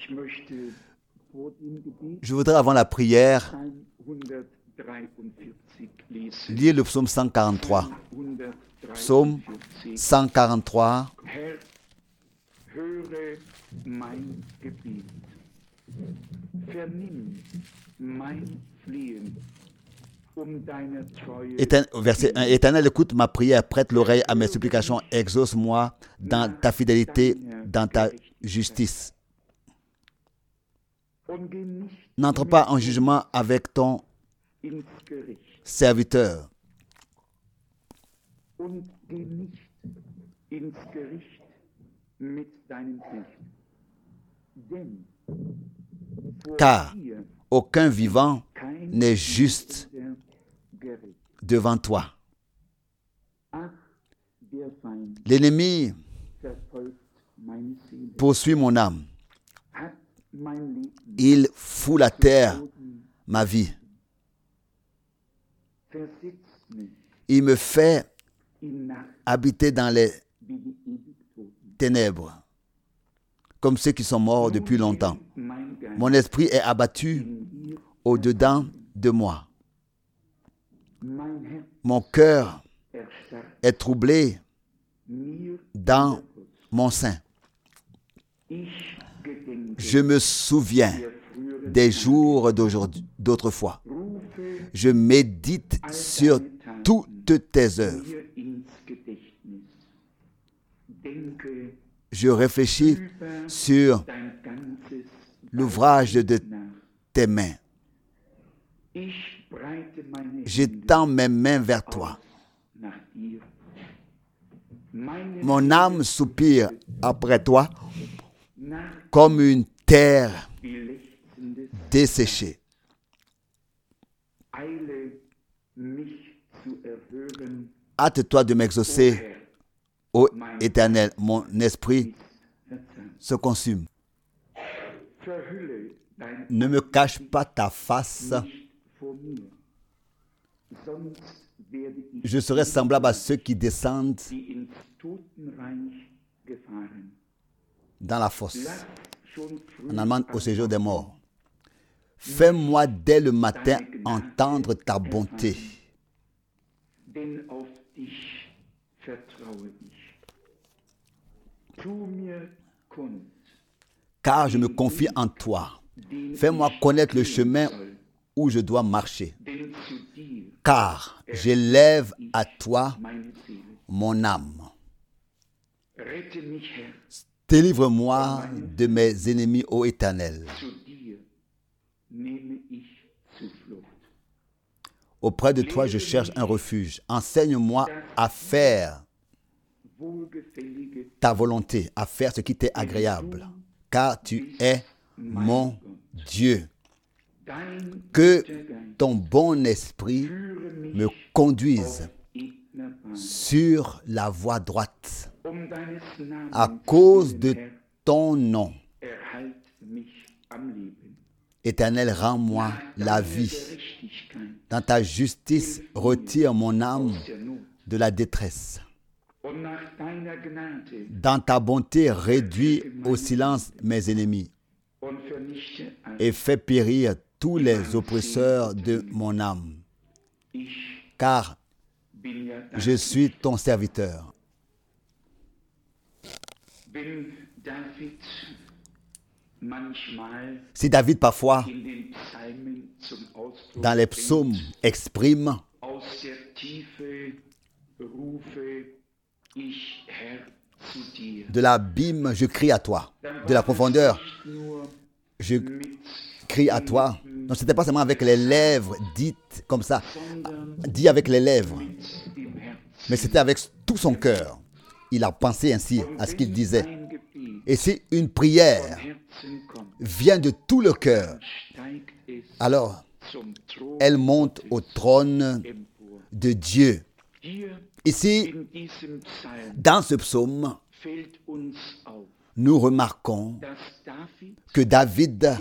Je voudrais, avant la prière, lire le psaume 143. Psaume 143. Herr, höre mein Gebet. Vernimm mein Flehen deiner Treue. Verset 1. Éternel, écoute ma prière, prête l'oreille à mes supplications, exauce-moi dans ta fidélité, dans ta justice. N'entre pas en jugement avec ton serviteur. Und geh nicht ins Gericht mit deinem Knecht. Denn Car aucun vivant n'est juste devant toi. L'ennemi poursuit mon âme. Il fout la terre, ma vie. Il me fait habiter dans les ténèbres, comme ceux qui sont morts depuis longtemps. Mon esprit est abattu au-dedans de moi. Mon cœur est troublé dans mon sein. Je me souviens des jours d'autrefois. Je médite sur toutes tes œuvres. Je réfléchis sur l'ouvrage de tes mains. J'étends mes mains vers toi. Mon âme soupire après toi comme une terre desséchée. Hâte-toi de m'exaucer, ô Éternel, mon esprit se consume. Ne me cache pas ta face. Je serai semblable à ceux qui descendent dans la fosse, en allant au séjour des morts. Fais-moi dès le matin entendre ta bonté. Car je me confie en toi. Fais-moi connaître le chemin où je dois marcher. Car j'élève à toi mon âme. Délivre-moi de mes ennemis, ô Éternel. Auprès de toi, je cherche un refuge. Enseigne-moi à faire ta volonté, à faire ce qui t'est agréable. Car tu es mon Dieu. Que ton bon esprit me conduise sur la voie droite. À cause de ton nom. Éternel, rends-moi la vie. Dans ta justice, retire mon âme de la détresse. Dans ta bonté, réduis au silence mes ennemis et fais périr tous les oppresseurs de mon âme. Car je suis ton serviteur. Si David parfois, dans les psaumes, exprime de l'abîme, je crie à toi. De la profondeur, je crie à toi. Non, ce n'était pas seulement avec les lèvres dites comme ça, dit avec les lèvres, mais c'était avec tout son cœur. Il a pensé ainsi à ce qu'il disait. Et si une prière vient de tout le cœur, alors elle monte au trône de Dieu. Ici, dans ce psaume, nous remarquons que David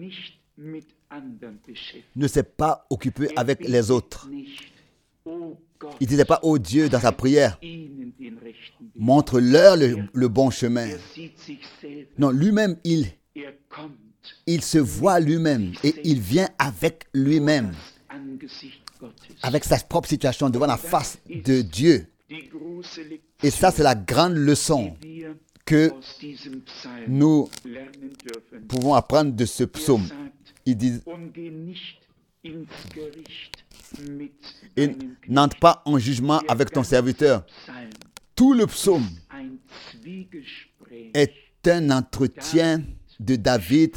ne s'est pas occupé avec les autres. Il ne disait pas, ô Dieu, dans sa prière, montre-leur le bon chemin. Non, lui-même, il il se voit lui-même et il vient avec lui-même, avec sa propre situation devant la face de Dieu. Et ça, c'est la grande leçon que nous pouvons apprendre de ce psaume. Il dit, et n'entre pas en jugement avec ton serviteur. Tout le psaume est un entretien de David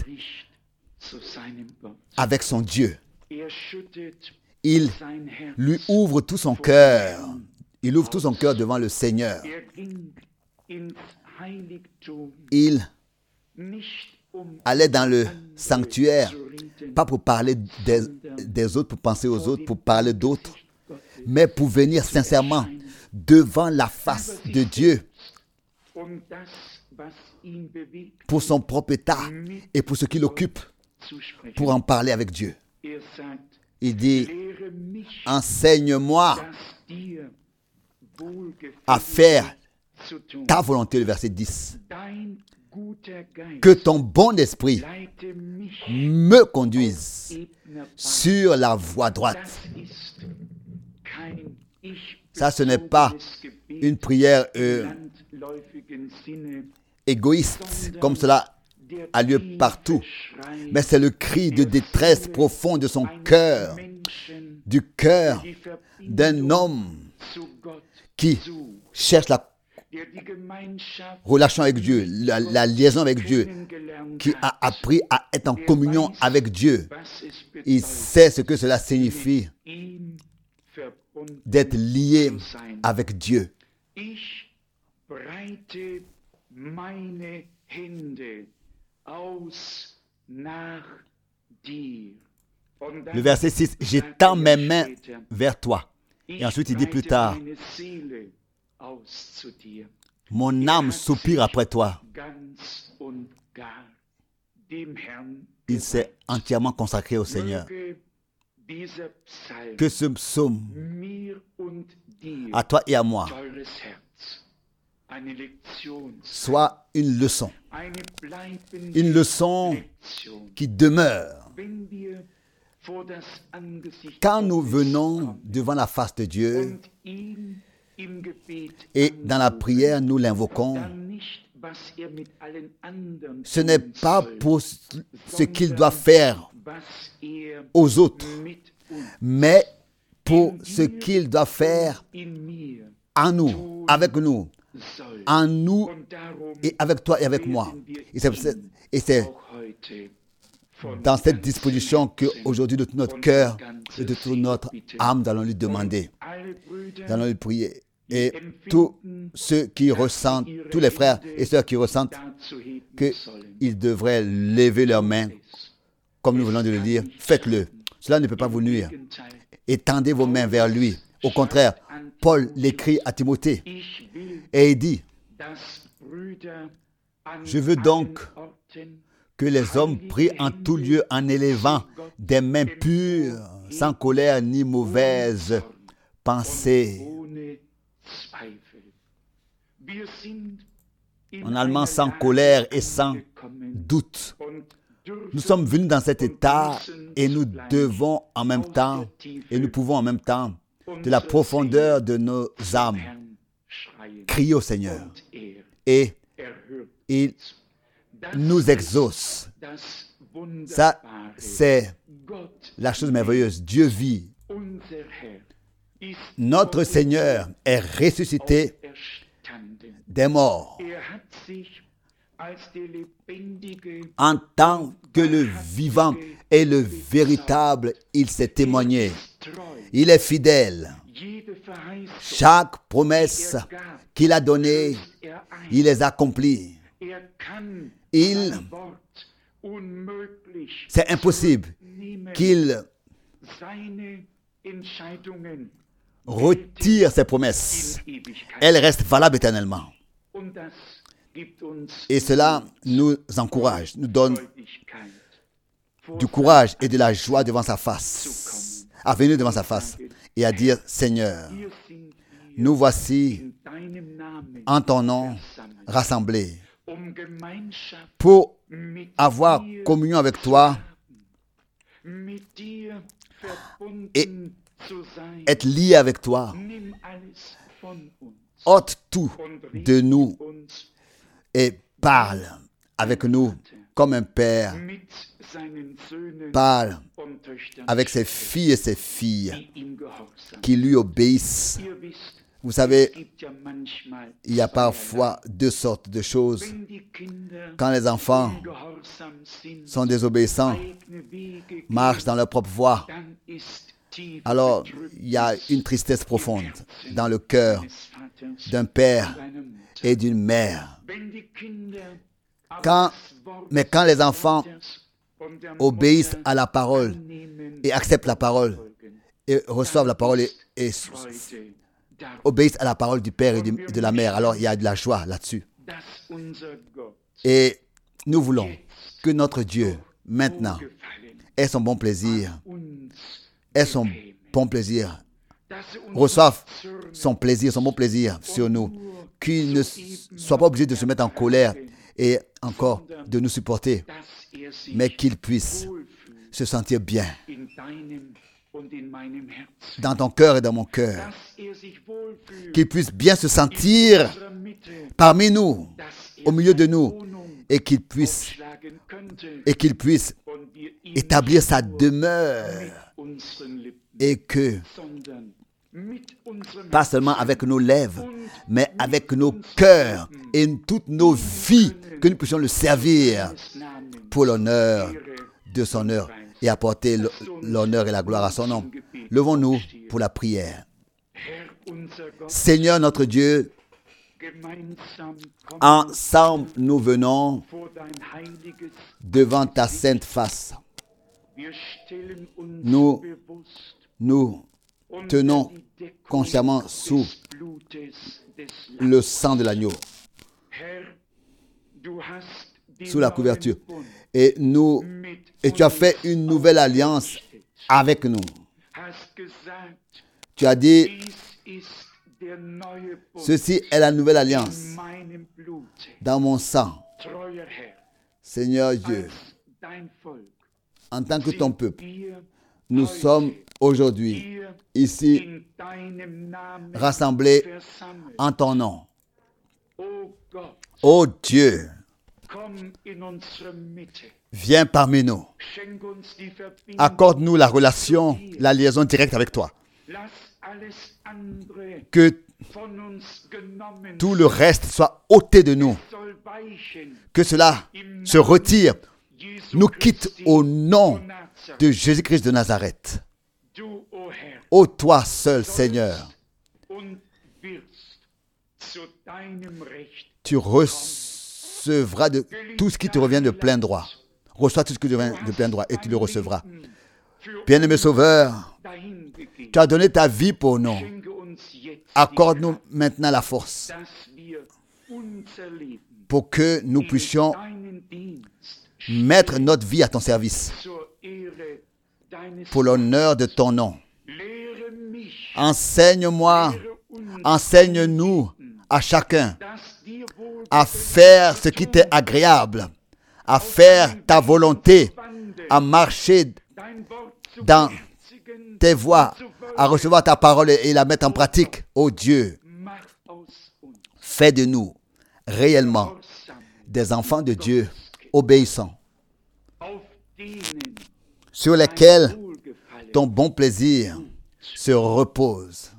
avec son Dieu. Il lui ouvre tout son cœur. Il ouvre tout son cœur devant le Seigneur. Il allait dans le sanctuaire, pas pour parler des autres, pour penser aux autres, pour parler d'autres, mais pour venir sincèrement devant la face de Dieu pour son propre état et pour ce qui l'occupe, pour en parler avec Dieu. Il dit, enseigne-moi à faire ta volonté, le verset 10. Que ton bon esprit me conduise sur la voie droite. Ça, ce n'est pas une prière égoïste, comme cela a lieu partout. Mais c'est le cri de détresse profond de son cœur, du cœur d'un homme qui cherche la relation avec Dieu, la liaison avec Dieu, qui a appris à être en communion avec Dieu. Il sait ce que cela signifie d'être lié avec Dieu. Le verset 6, j'étends mes mains vers toi. Et ensuite il dit plus tard, mon âme soupire après toi. Il s'est entièrement consacré au Seigneur. Que ce psaume, à toi et à moi, soit une leçon qui demeure. Quand nous venons devant la face de Dieu et dans la prière, nous l'invoquons, ce n'est pas pour ce qu'il doit faire aux autres, mais pour ce qu'il doit faire en nous, avec nous, en nous et avec toi et avec moi. Et c'est dans cette disposition qu'aujourd'hui, de tout notre cœur et de toute notre âme, nous allons lui demander, nous allons lui prier. Et tous ceux qui ressentent, tous les frères et sœurs qui ressentent qu'ils devraient lever leurs mains, comme nous venons de le dire, faites-le. Cela ne peut pas vous nuire. Étendez vos mains vers lui. Au contraire, Paul l'écrit à Timothée et il dit, je veux donc que les hommes prient en tout lieu en élevant des mains pures, sans colère ni mauvaise pensée. En allemand, sans colère et sans doute. Nous sommes venus dans cet état et nous devons en même temps, et nous pouvons en même temps, de la profondeur de nos âmes, crier au Seigneur. Et il nous exauce. Ça, c'est la chose merveilleuse. Dieu vit. Notre Seigneur est ressuscité des morts. En tant que le vivant et le véritable, il s'est témoigné. Il est fidèle. Chaque promesse qu'il a donnée, il les accomplit. C'est impossible qu'il retire ses promesses. Elles restent valables éternellement. Et cela nous encourage, nous donne du courage et de la joie devant sa face, à venir devant sa face et à dire, Seigneur, nous voici en ton nom rassemblés pour avoir communion avec toi et être lié avec toi. Ôte tout de nous et parle avec nous comme un père parle avec ses filles et ses filles qui lui obéissent. Vous savez, il y a parfois deux sortes de choses. Quand les enfants sont désobéissants, marchent dans leur propre voie, alors il y a une tristesse profonde dans le cœur d'un père et d'une mère. Mais quand les enfants obéissent à la parole et acceptent la parole et reçoivent la parole et obéissent à la parole du père et de la mère, alors il y a de la joie là-dessus. Et nous voulons que notre Dieu, maintenant, ait son bon plaisir, reçoive son plaisir, son bon plaisir sur nous, qu'il ne soit pas obligé de se mettre en colère et encore de nous supporter, mais qu'il puisse se sentir bien dans ton cœur et dans mon cœur, qu'il puisse bien se sentir parmi nous, au milieu de nous, et qu'il puisse établir sa demeure, et que pas seulement avec nos lèvres, mais avec nos cœurs et toutes nos vies, que nous puissions le servir pour l'honneur de son heure et apporter l'honneur et la gloire à son nom. Levons-nous pour la prière. Seigneur notre Dieu, ensemble nous venons devant ta sainte face. Nous tenons consciemment sous le sang de l'agneau, sous la couverture. Et tu as fait une nouvelle alliance avec nous. Tu as dit, ceci est la nouvelle alliance dans mon sang. Seigneur Dieu, en tant que ton peuple, nous sommes aujourd'hui ici rassemblés en ton nom. Ô Dieu, viens parmi nous. Accorde-nous la relation, la liaison directe avec toi. Que tout le reste soit ôté de nous. Que cela se retire, nous quitte au nom de Jésus-Christ de Nazareth. Ô toi seul, Seigneur, tu recevras de tout ce qui te revient de plein droit. Reçois tout ce qui te revient de plein droit et tu le recevras. Bien-aimé Sauveur, tu as donné ta vie pour nous. Accorde-nous maintenant la force pour que nous puissions mettre notre vie à ton service pour l'honneur de ton nom. Enseigne-moi, enseigne-nous à chacun à faire ce qui t'est agréable, à faire ta volonté, à marcher dans tes voies, à recevoir ta parole et la mettre en pratique. Ô Dieu, fais de nous réellement des enfants de Dieu obéissants, sur lesquels ton bon plaisir se repose,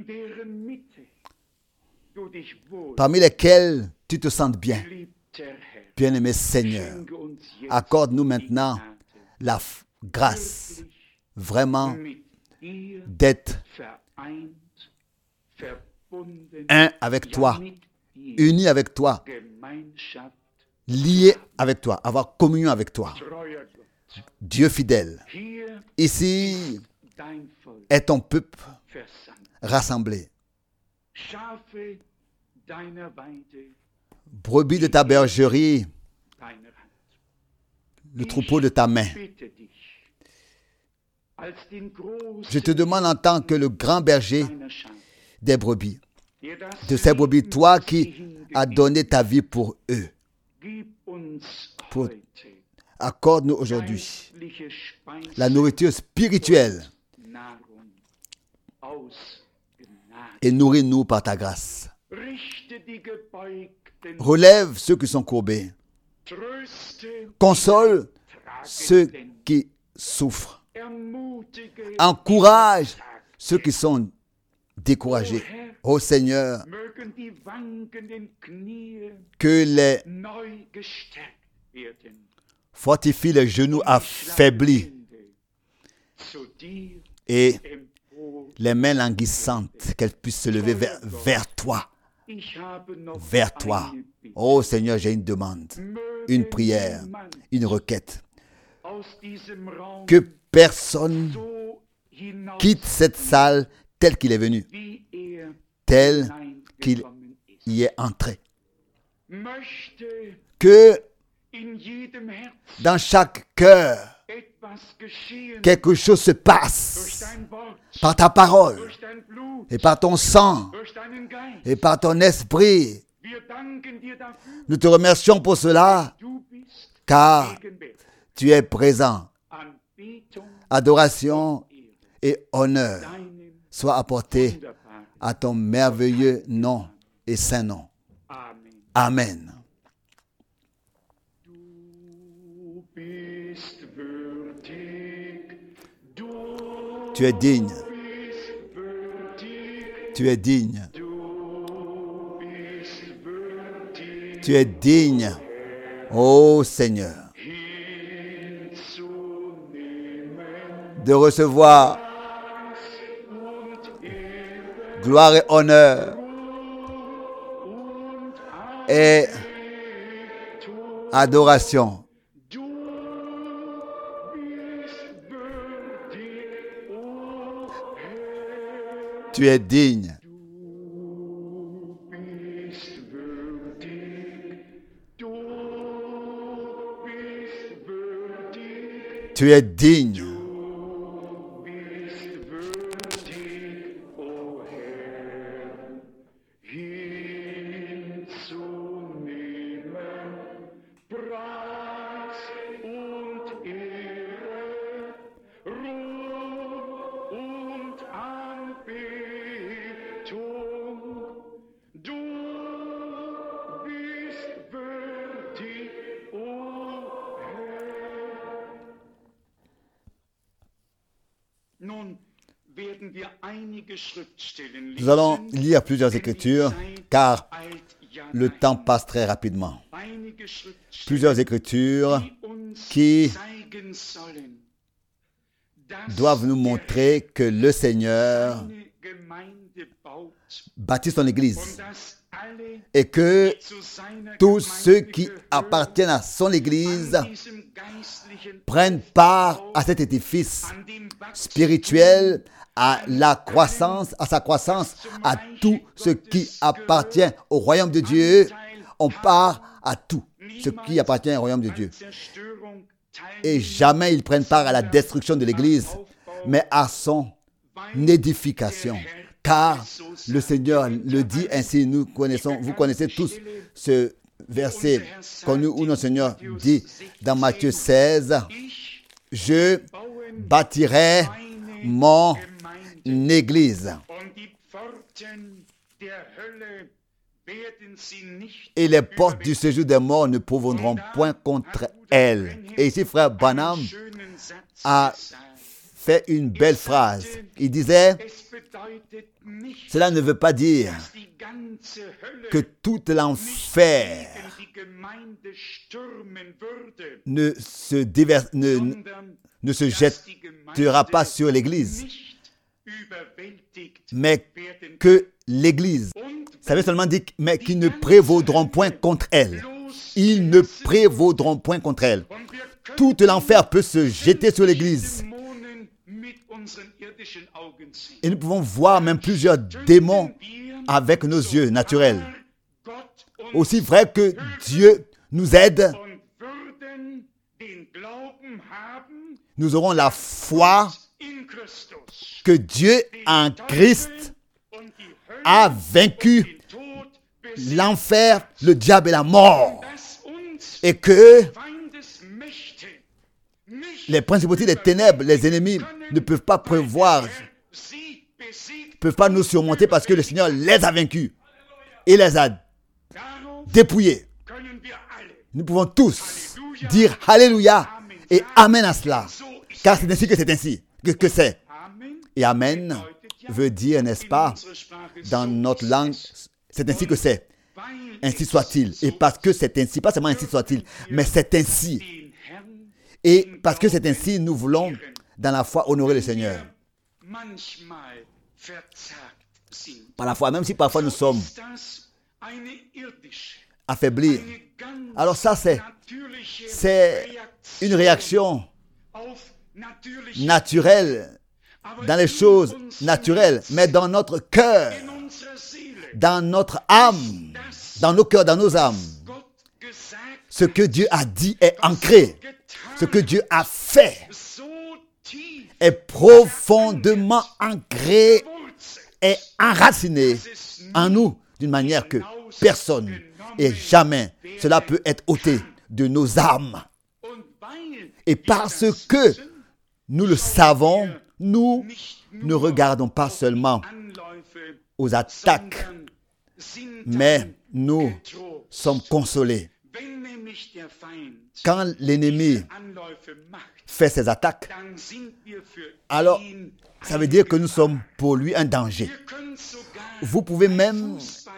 parmi lesquels tu te sens bien. Bien-aimé Seigneur, accorde-nous maintenant la grâce vraiment d'être un avec toi, unis avec toi, liés avec toi, avoir communion avec toi. Dieu fidèle, ici est ton peuple rassemblé. Brebis de ta bergerie, le troupeau de ta main. Je te demande en tant que le grand berger des brebis, de ces brebis, toi qui as donné ta vie pour eux. accorde-nous aujourd'hui la nourriture spirituelle et nourris-nous par ta grâce. Relève ceux qui sont courbés. Console ceux qui souffrent. Encourage ceux qui sont découragés. Ô Seigneur, que les fortifie les genoux affaiblis et les mains languissantes, qu'elles puissent se lever vers toi. Vers toi. Oh Seigneur, j'ai une demande, une prière, une requête. Que personne quitte cette salle telle qu'il est venu, tel qu'il y est entré. Que dans chaque cœur, quelque chose se passe par ta parole et par ton sang et par ton esprit. Nous te remercions pour cela, car tu es présent. Adoration et honneur soient apportés à ton merveilleux nom et saint nom. Amen. Tu es digne. Tu es digne. Tu es digne, ô Seigneur, de recevoir gloire et honneur et adoration. Tu es digne. Tu es digne. Nous allons lire plusieurs écritures, car le temps passe très rapidement. Plusieurs écritures qui doivent nous montrer que le Seigneur bâtit son Église et que tous ceux qui appartiennent à son Église prennent part à cet édifice spirituel, à la croissance, à sa croissance, à tout ce qui appartient au royaume de Dieu. On part à tout ce qui appartient au royaume de Dieu. Et jamais ils prennent part à la destruction de l'Église, mais à son édification. Car le Seigneur le dit ainsi, vous connaissez tous ce verset connu où notre Seigneur dit dans Matthieu 16, « Je bâtirai mon Église et les portes du séjour des morts ne prévaudront point contre elle. » Et ici, frère Branham a fait une belle phrase. Il disait, cela ne veut pas dire que tout l'enfer ne se jettera pas sur l'Église, mais que l'Église, ça veut seulement dire, mais qu'ils ne prévaudront point contre elle. Ils ne prévaudront point contre elle. Tout l'enfer peut se jeter sur l'Église. Et nous pouvons voir même plusieurs démons avec nos yeux naturels. Aussi vrai que Dieu nous aide, nous aurons la foi que Dieu en Christ a vaincu l'enfer, le diable et la mort. Et que les principautés des ténèbres, les ennemis ne peuvent pas prévoir, ne peuvent pas nous surmonter parce que le Seigneur les a vaincus et les a dépouillés. Nous pouvons tous dire Alléluia et Amen à cela, car c'est ainsi que c'est ainsi que c'est. Et Amen veut dire, n'est-ce pas, dans notre langue, c'est ainsi que c'est. Ainsi soit-il. Et parce que c'est ainsi, pas seulement ainsi soit-il, mais c'est ainsi. Et parce que c'est ainsi, nous voulons, dans la foi, honorer le Seigneur. Par la foi, même si parfois nous sommes affaiblis. Alors ça, c'est une réaction naturelle, dans les choses naturelles, mais dans notre cœur, dans notre âme, dans nos cœurs, dans nos âmes. Ce que Dieu a dit est ancré. Ce que Dieu a fait est profondément ancré et enraciné en nous d'une manière que personne et jamais cela peut être ôté de nos âmes. Et parce que nous le savons, nous ne regardons pas seulement aux attaques, mais nous sommes consolés. Quand l'ennemi fait ses attaques, alors ça veut dire que nous sommes pour lui un danger. Vous pouvez même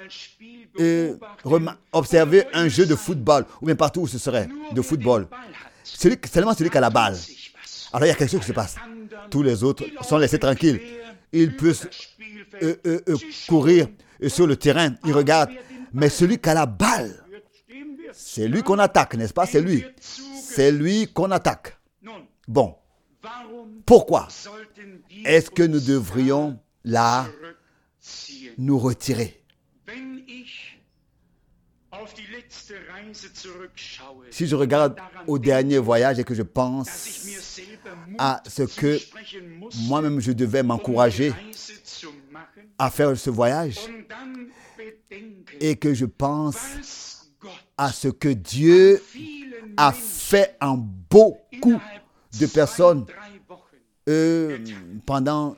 observer un jeu de football, ou bien partout où ce serait, de football. Seulement celui qui a la balle. Alors il y a quelque chose qui se passe. Tous les autres sont laissés tranquilles. Ils peuvent courir sur le terrain, ils regardent. Mais celui qui a la balle, c'est lui qu'on attaque, n'est-ce pas? C'est lui. C'est lui qu'on attaque. Bon. Pourquoi est-ce que nous devrions là nous retirer? Si je regarde au dernier voyage et que je pense à ce que moi-même je devais m'encourager à faire ce voyage et que je pense à ce que Dieu a fait en beaucoup de personnes pendant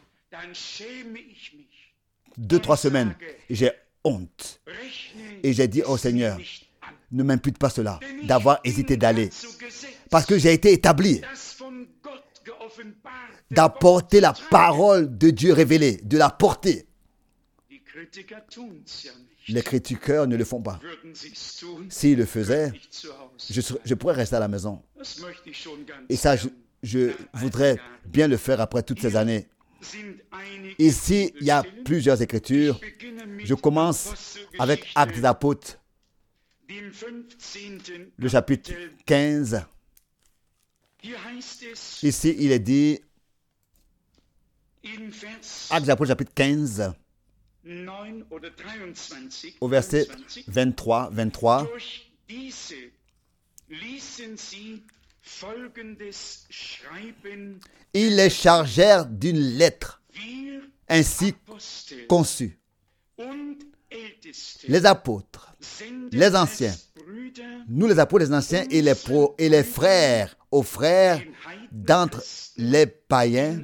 2-3 semaines, j'ai honte. Et j'ai dit au Seigneur, ne m'impute pas cela, d'avoir hésité d'aller. Parce que j'ai été établi d'apporter la parole de Dieu révélée, de la porter. Les critiqueurs ne le font pas. S'ils le faisaient, je pourrais rester à la maison. Et ça, je voudrais bien le faire après toutes ces années. Ici, il y a plusieurs écritures. Je commence avec Actes des Apôtres, le chapitre 15. Ici, il est dit, Actes des Apôtres, chapitre 15, au verset 23. Ils les chargèrent d'une lettre ainsi conçue. Les apôtres, les anciens, nous les apôtres, les anciens et les frères, aux frères d'entre les païens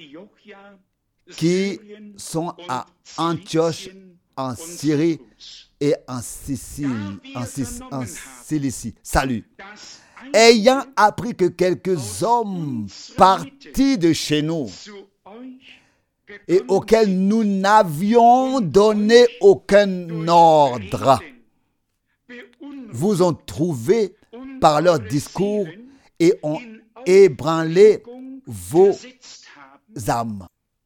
qui sont à Antioche, en Syrie et en Cilicie. Salut. Ayant appris que quelques hommes partis de chez nous et auxquels nous n'avions donné aucun ordre, vous ont trouvé par leur discours et ont ébranlé vos âmes,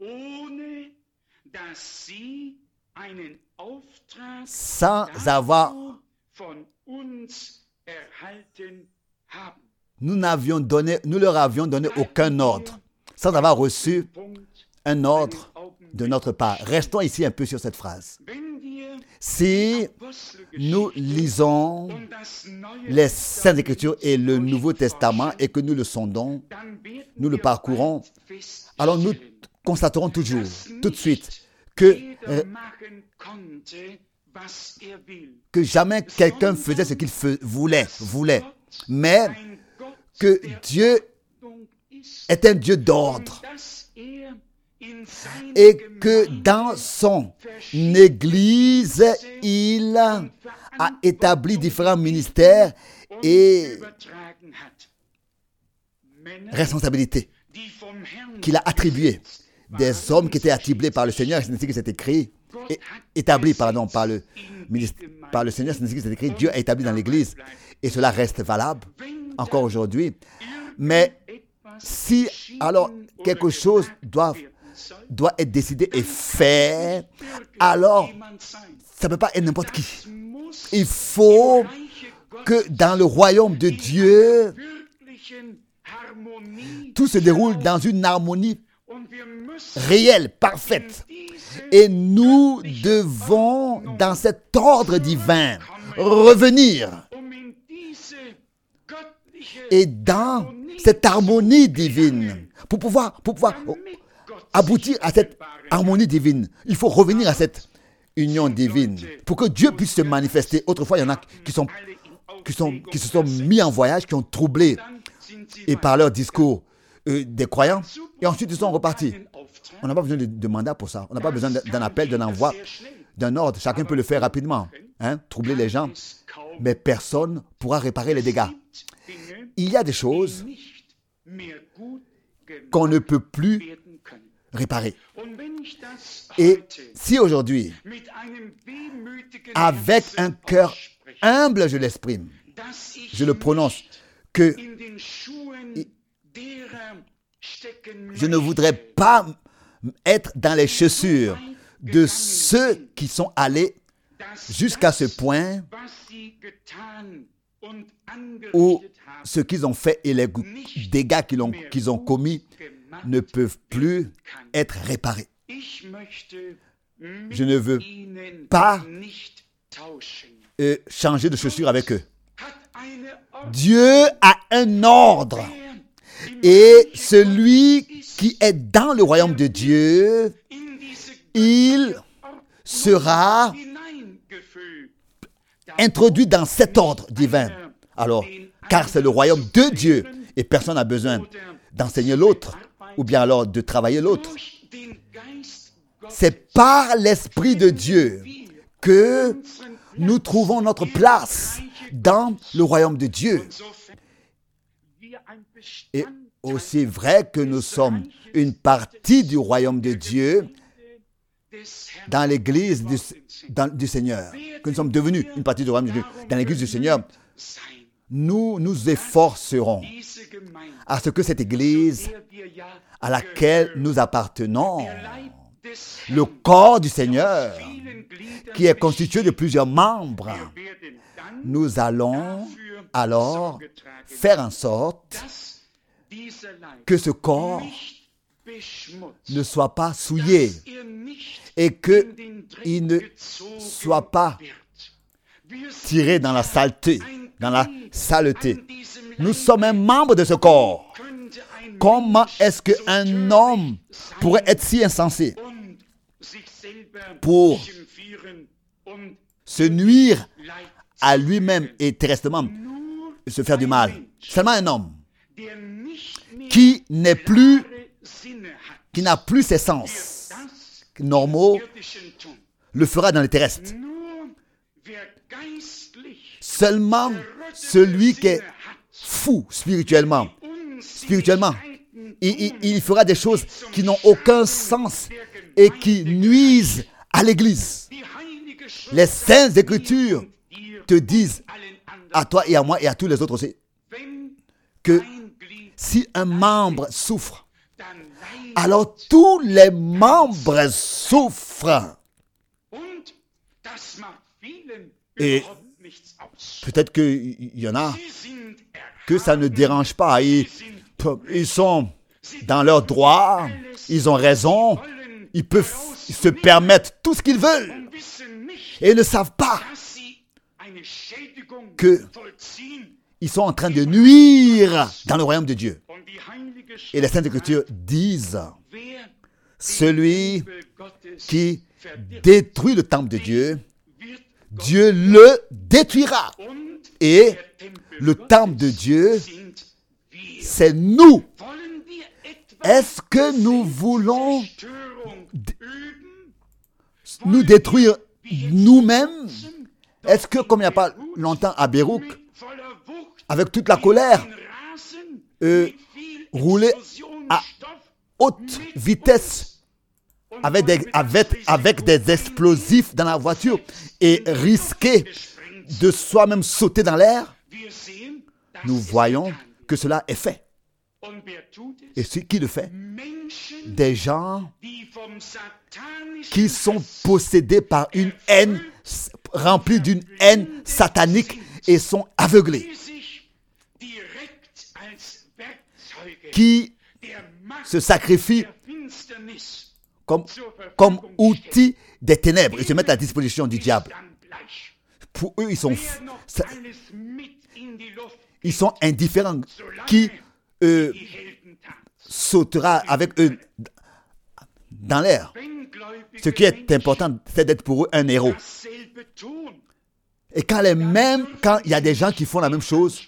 sans avoir nous leur avions donné aucun ordre, sans avoir reçu un ordre de notre part. Restons ici un peu sur cette phrase. Si nous lisons les Saintes Écritures et le Nouveau Testament et que nous le sondons, nous le parcourons, alors nous constaterons toujours, tout de suite, que jamais quelqu'un faisait ce qu'il voulait, mais que Dieu est un Dieu d'ordre et que dans son Église, il a établi différents ministères et responsabilités qu'il a attribuées. Des hommes qui étaient attribués par le Seigneur, c'est ainsi que c'est écrit, établis par le Seigneur, c'est ainsi que c'est écrit, Dieu a établi dans l'Église et cela reste valable encore aujourd'hui. Mais si alors quelque chose doit être décidé et fait, alors ça ne peut pas être n'importe qui. Il faut que dans le royaume de Dieu, tout se déroule dans une harmonie réelle, parfaite. Et nous devons, dans cet ordre divin, revenir. Et dans cette harmonie divine, pour pouvoir aboutir à cette harmonie divine, il faut revenir à cette union divine pour que Dieu puisse se manifester. Autrefois, il y en a qui se sont mis en voyage, qui ont troublé et par leur discours des croyants, et ensuite ils sont repartis. On n'a pas besoin de mandat pour ça. On n'a pas besoin d'un appel, d'un envoi, d'un ordre. Chacun peut le faire rapidement, troubler les gens, mais personne ne pourra réparer les dégâts. Il y a des choses qu'on ne peut plus réparer. Et si aujourd'hui, avec un cœur humble, je l'exprime, je le prononce, que je ne voudrais pas être dans les chaussures de ceux qui sont allés jusqu'à ce point où ce qu'ils ont fait et les dégâts qu'ils ont commis ne peuvent plus être réparés. Je ne veux pas changer de chaussures avec eux. Dieu a un ordre. Et celui qui est dans le royaume de Dieu, il sera introduit dans cet ordre divin. Alors, car c'est le royaume de Dieu et personne n'a besoin d'enseigner l'autre ou bien alors de travailler l'autre. C'est par l'Esprit de Dieu que nous trouvons notre place dans le royaume de Dieu. Et aussi vrai que nous sommes une partie du royaume de Dieu dans l'église du Seigneur, que nous sommes devenus une partie du royaume de Dieu dans l'église du Seigneur, nous nous efforcerons à ce que cette église à laquelle nous appartenons, le corps du Seigneur, qui est constitué de plusieurs membres, nous allons alors faire en sorte que ce corps ne soit pas souillé et qu'il ne soit pas tiré dans la saleté, Nous sommes un membre de ce corps. Comment est-ce qu'un homme pourrait être si insensé pour se nuire à lui-même et terrestrement se faire du mal? Seulement un homme qui n'a plus ses sens normaux le fera dans le terrestre. Seulement celui qui est fou spirituellement, il fera des choses qui n'ont aucun sens et qui nuisent à l'Église. Les Saintes Écritures te disent, à toi et à moi et à tous les autres aussi, que si un membre souffre, alors tous les membres souffrent. Et peut-être qu'il y en a que ça ne dérange pas. Ils sont dans leur droit, ils ont raison, ils peuvent se permettre tout ce qu'ils veulent. Et ils ne savent pas qu'ils sont en train de nuire dans le royaume de Dieu. Et les Saintes Écritures disent, celui qui détruit le temple de Dieu, Dieu le détruira. Et le temple de Dieu, c'est nous. Est-ce que nous voulons nous détruire nous-mêmes? Est-ce que, comme il n'y a pas longtemps à Beyrouth, avec toute la colère, rouler à haute vitesse avec des explosifs dans la voiture et risquer de soi-même sauter dans l'air? Nous voyons que cela est fait. Et qui le fait? Des gens qui sont possédés par une haine, remplis d'une haine satanique et sont aveuglés, qui se sacrifient comme outils des ténèbres et se mettent à la disposition du diable. Pour eux, ils sont indifférents. Qui sautera avec eux dans l'air? Ce qui est important, c'est d'être pour eux un héros. Et quand il y a des gens qui font la même chose,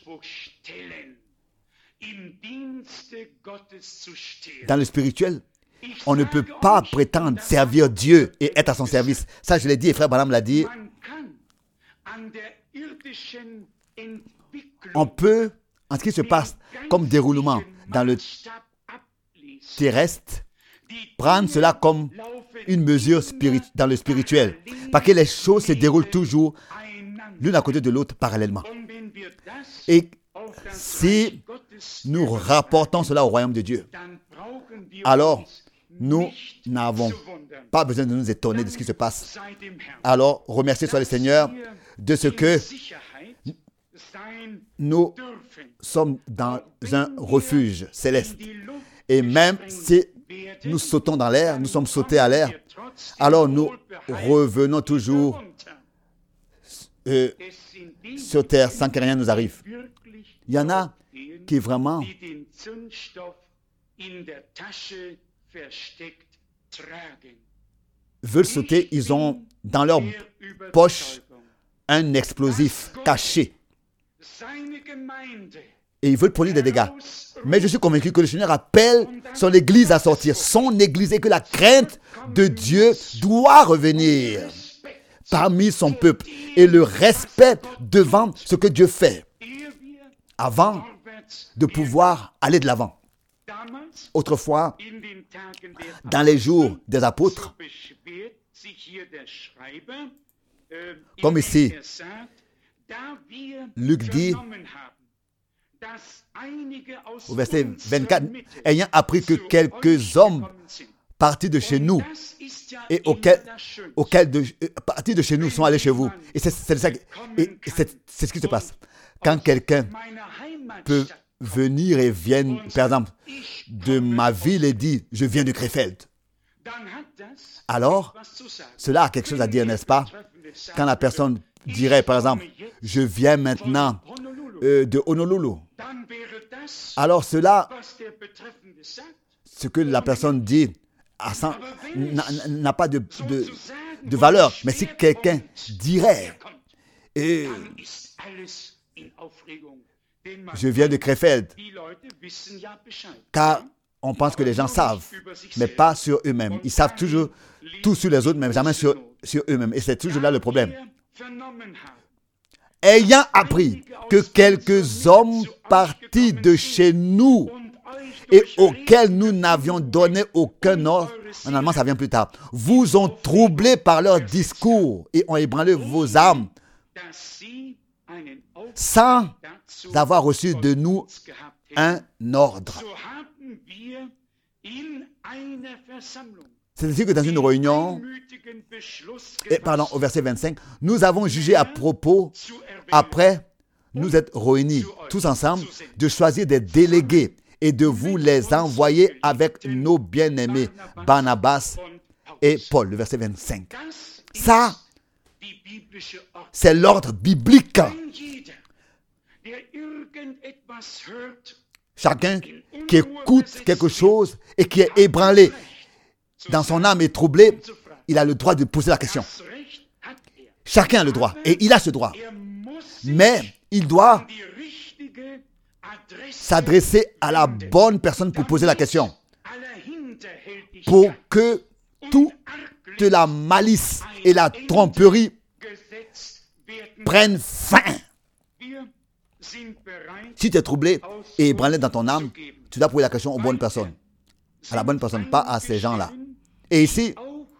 dans le spirituel, on ne peut pas prétendre servir Dieu et être à son service. Ça, je l'ai dit et Frère Branham l'a dit. On peut, en ce qui se passe comme déroulement dans le terrestre, prendre cela comme une mesure dans le spirituel. Parce que les choses se déroulent toujours l'une à côté de l'autre parallèlement. Et si nous rapportons cela au royaume de Dieu, alors nous n'avons pas besoin de nous étonner de ce qui se passe. Alors, remerciez soit le Seigneur de ce que nous sommes dans un refuge céleste. Et même si nous sautons dans l'air, nous sommes sautés à l'air, alors nous revenons toujours sur terre sans que rien nous arrive. Il y en a qui vraiment veulent sauter, ils ont dans leur poche un explosif caché. Et ils veulent produire des dégâts. Mais je suis convaincu que le Seigneur appelle son Église à sortir. Son Église, et que la crainte de Dieu doit revenir parmi son peuple. Et le respect devant ce que Dieu fait. Avant de pouvoir aller de l'avant. Autrefois, dans les jours des apôtres, comme ici, Luc dit, au verset 24, ayant appris que quelques hommes partis de chez nous et partis de chez nous sont allés chez vous. Et c'est ce qui se passe. Quand quelqu'un peut venir et vienne, par exemple, de ma ville et dit, je viens de Krefeld. Alors, cela a quelque chose à dire, n'est-ce pas? Quand la personne dirait, par exemple, je viens maintenant de Honolulu. Alors cela, ce que la personne dit n'a pas de valeur. Mais si quelqu'un dirait, je viens de Krefeld, car on pense que les gens savent, mais pas sur eux-mêmes. Ils savent toujours tout sur les autres, mais jamais sur eux-mêmes. Et c'est toujours là le problème. Ayant appris que quelques hommes partis de chez nous et auxquels nous n'avions donné aucun ordre, en allemand ça vient plus tard, vous ont troublé par leur discours et ont ébranlé vos âmes sans avoir reçu de nous un ordre. C'est-à-dire que dans une réunion, au verset 25, nous avons jugé à propos, après nous être réunis tous ensemble, de choisir des délégués et de vous les envoyer avec nos bien-aimés Barnabas et Paul, le verset 25. Ça, c'est l'ordre biblique. Chacun qui écoute quelque chose et qui est ébranlé dans son âme et troublé, il a le droit de poser la question. Chacun a le droit et il a ce droit. Mais il doit s'adresser à la bonne personne pour poser la question. pour que toute la malice et la tromperie prennent fin. Si tu es troublé et ébranlé dans ton âme, tu dois poser la question aux bonnes personnes. À la bonne personne, pas à ces gens-là. Et ici,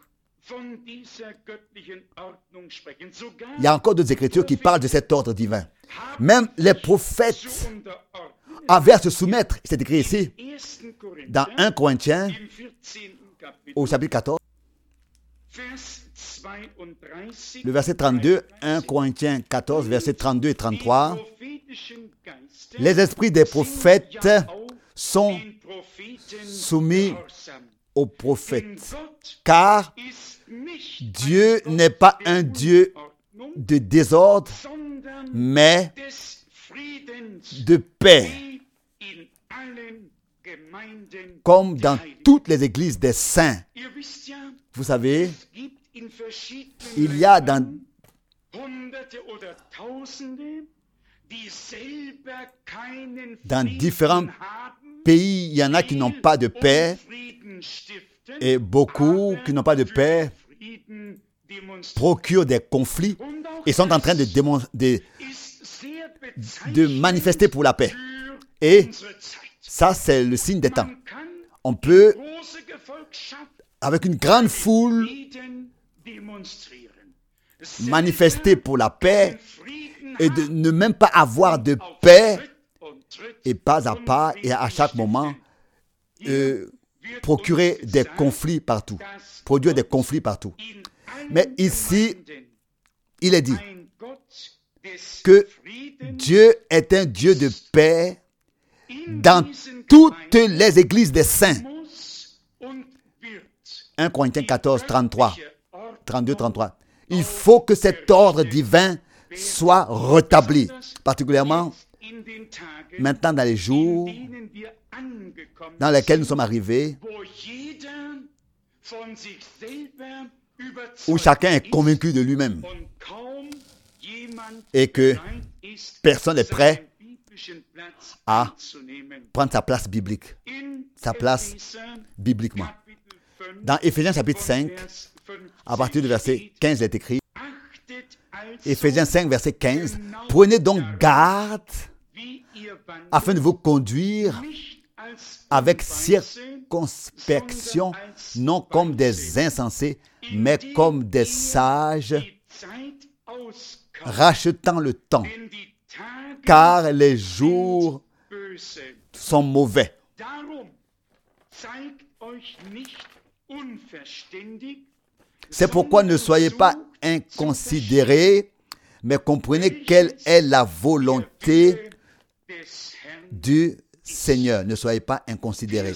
il y a encore d'autres écritures qui parlent de cet ordre divin. Même les prophètes avaient à se soumettre. C'est écrit ici, dans 1 Corinthiens, au chapitre 14, le verset 32, 1 Corinthiens 14, verset 32 et 33. Les esprits des prophètes sont soumis aux prophètes, car Dieu n'est pas un Dieu de désordre, mais de paix, comme dans toutes les églises des saints. Vous savez, il y a dans différents pays, il y en a qui n'ont pas de paix, et beaucoup qui n'ont pas de paix procurent des conflits et sont en train de manifester pour la paix. Et ça, c'est le signe des temps. On peut, avec une grande foule, manifester pour la paix et de ne même pas avoir de paix, et pas à pas et à chaque moment procurer des conflits partout, produire des conflits partout. Mais ici, il est dit que Dieu est un Dieu de paix dans toutes les églises des saints. 1 Corinthiens 14, 33, 32, 33. Il faut que cet ordre divin soit rétabli, particulièrement maintenant dans les jours dans lesquels nous sommes arrivés, où chacun est convaincu de lui-même et que personne n'est prêt à prendre sa place biblique, bibliquement. Dans Éphésiens chapitre 5, à partir du verset 15, il est écrit, Éphésiens 5, verset 15, « Prenez donc garde afin de vous conduire avec circonspection, non comme des insensés, mais comme des sages, rachetant le temps, car les jours sont mauvais. » C'est pourquoi ne soyez pas inconsidérés, mais comprenez quelle est la volonté du Seigneur. Ne soyez pas inconsidérés.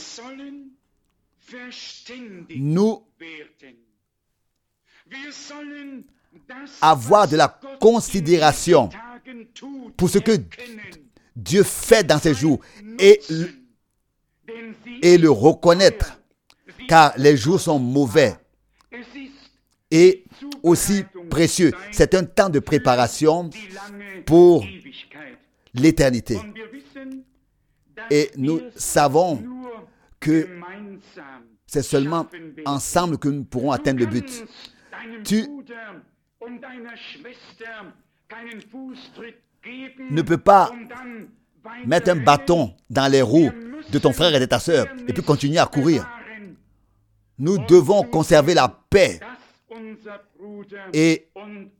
Nous avoir de la considération pour ce que Dieu fait dans ces jours et le reconnaître, car les jours sont mauvais et aussi précieux. C'est un temps de préparation pour l'éternité. Et nous savons que c'est seulement ensemble que nous pourrons atteindre le but. Tu ne peux pas mettre un bâton dans les roues de ton frère et de ta sœur et puis continuer à courir. Nous devons conserver la paix et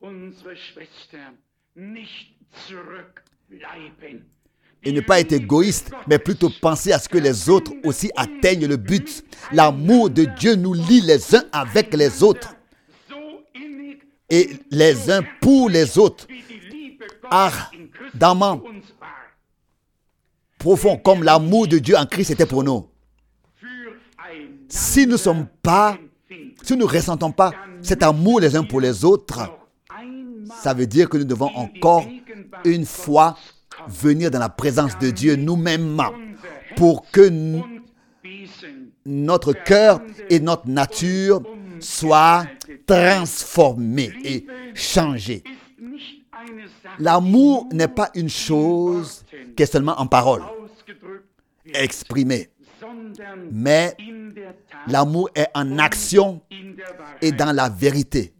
ne pas être égoïste, mais plutôt penser à ce que les autres aussi atteignent le but. L'amour de Dieu nous lie les uns avec les autres et les uns pour les autres, ardemment profond, comme l'amour de Dieu en Christ était pour nous. Si nous ne ressentons pas cet amour les uns pour les autres, ça veut dire que nous devons encore une fois venir dans la présence de Dieu nous-mêmes pour que notre cœur et notre nature soient transformés et changés. L'amour n'est pas une chose qui est seulement en parole, exprimée. mais l'amour est en action et dans la vérité.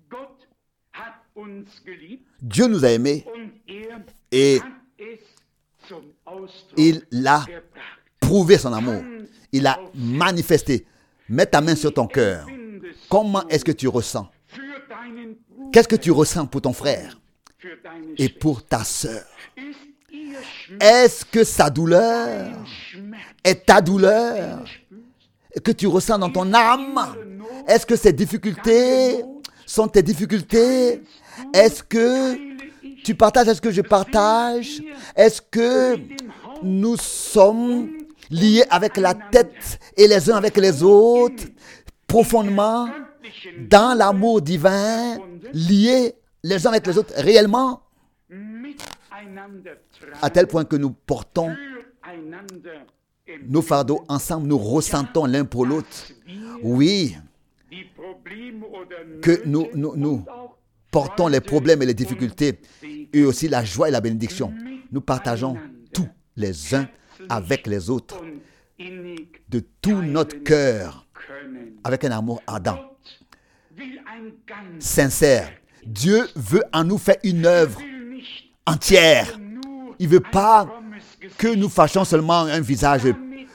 Dieu nous a aimés et il a prouvé son amour. Il a manifesté. Mets ta main sur ton cœur. Comment est-ce que tu ressens? Qu'est-ce que tu ressens pour ton frère et pour ta sœur? Est-ce que sa douleur est ta douleur que tu ressens dans ton âme? Est-ce que ces difficultés sont tes difficultés? Est-ce que tu partages? Est-ce que je partage? Est-ce que nous sommes liés avec la tête et les uns avec les autres, profondément, dans l'amour divin, liés les uns avec les autres, réellement, à tel point que nous portons nos fardeaux ensemble, nous ressentons l'un pour l'autre. Oui, que nous portons les problèmes et les difficultés, et aussi la joie et la bénédiction. Nous partageons tous les uns avec les autres, de tout notre cœur, avec un amour ardent, sincère. Dieu veut en nous faire une œuvre entière. Il ne veut pas que nous fassions seulement un visage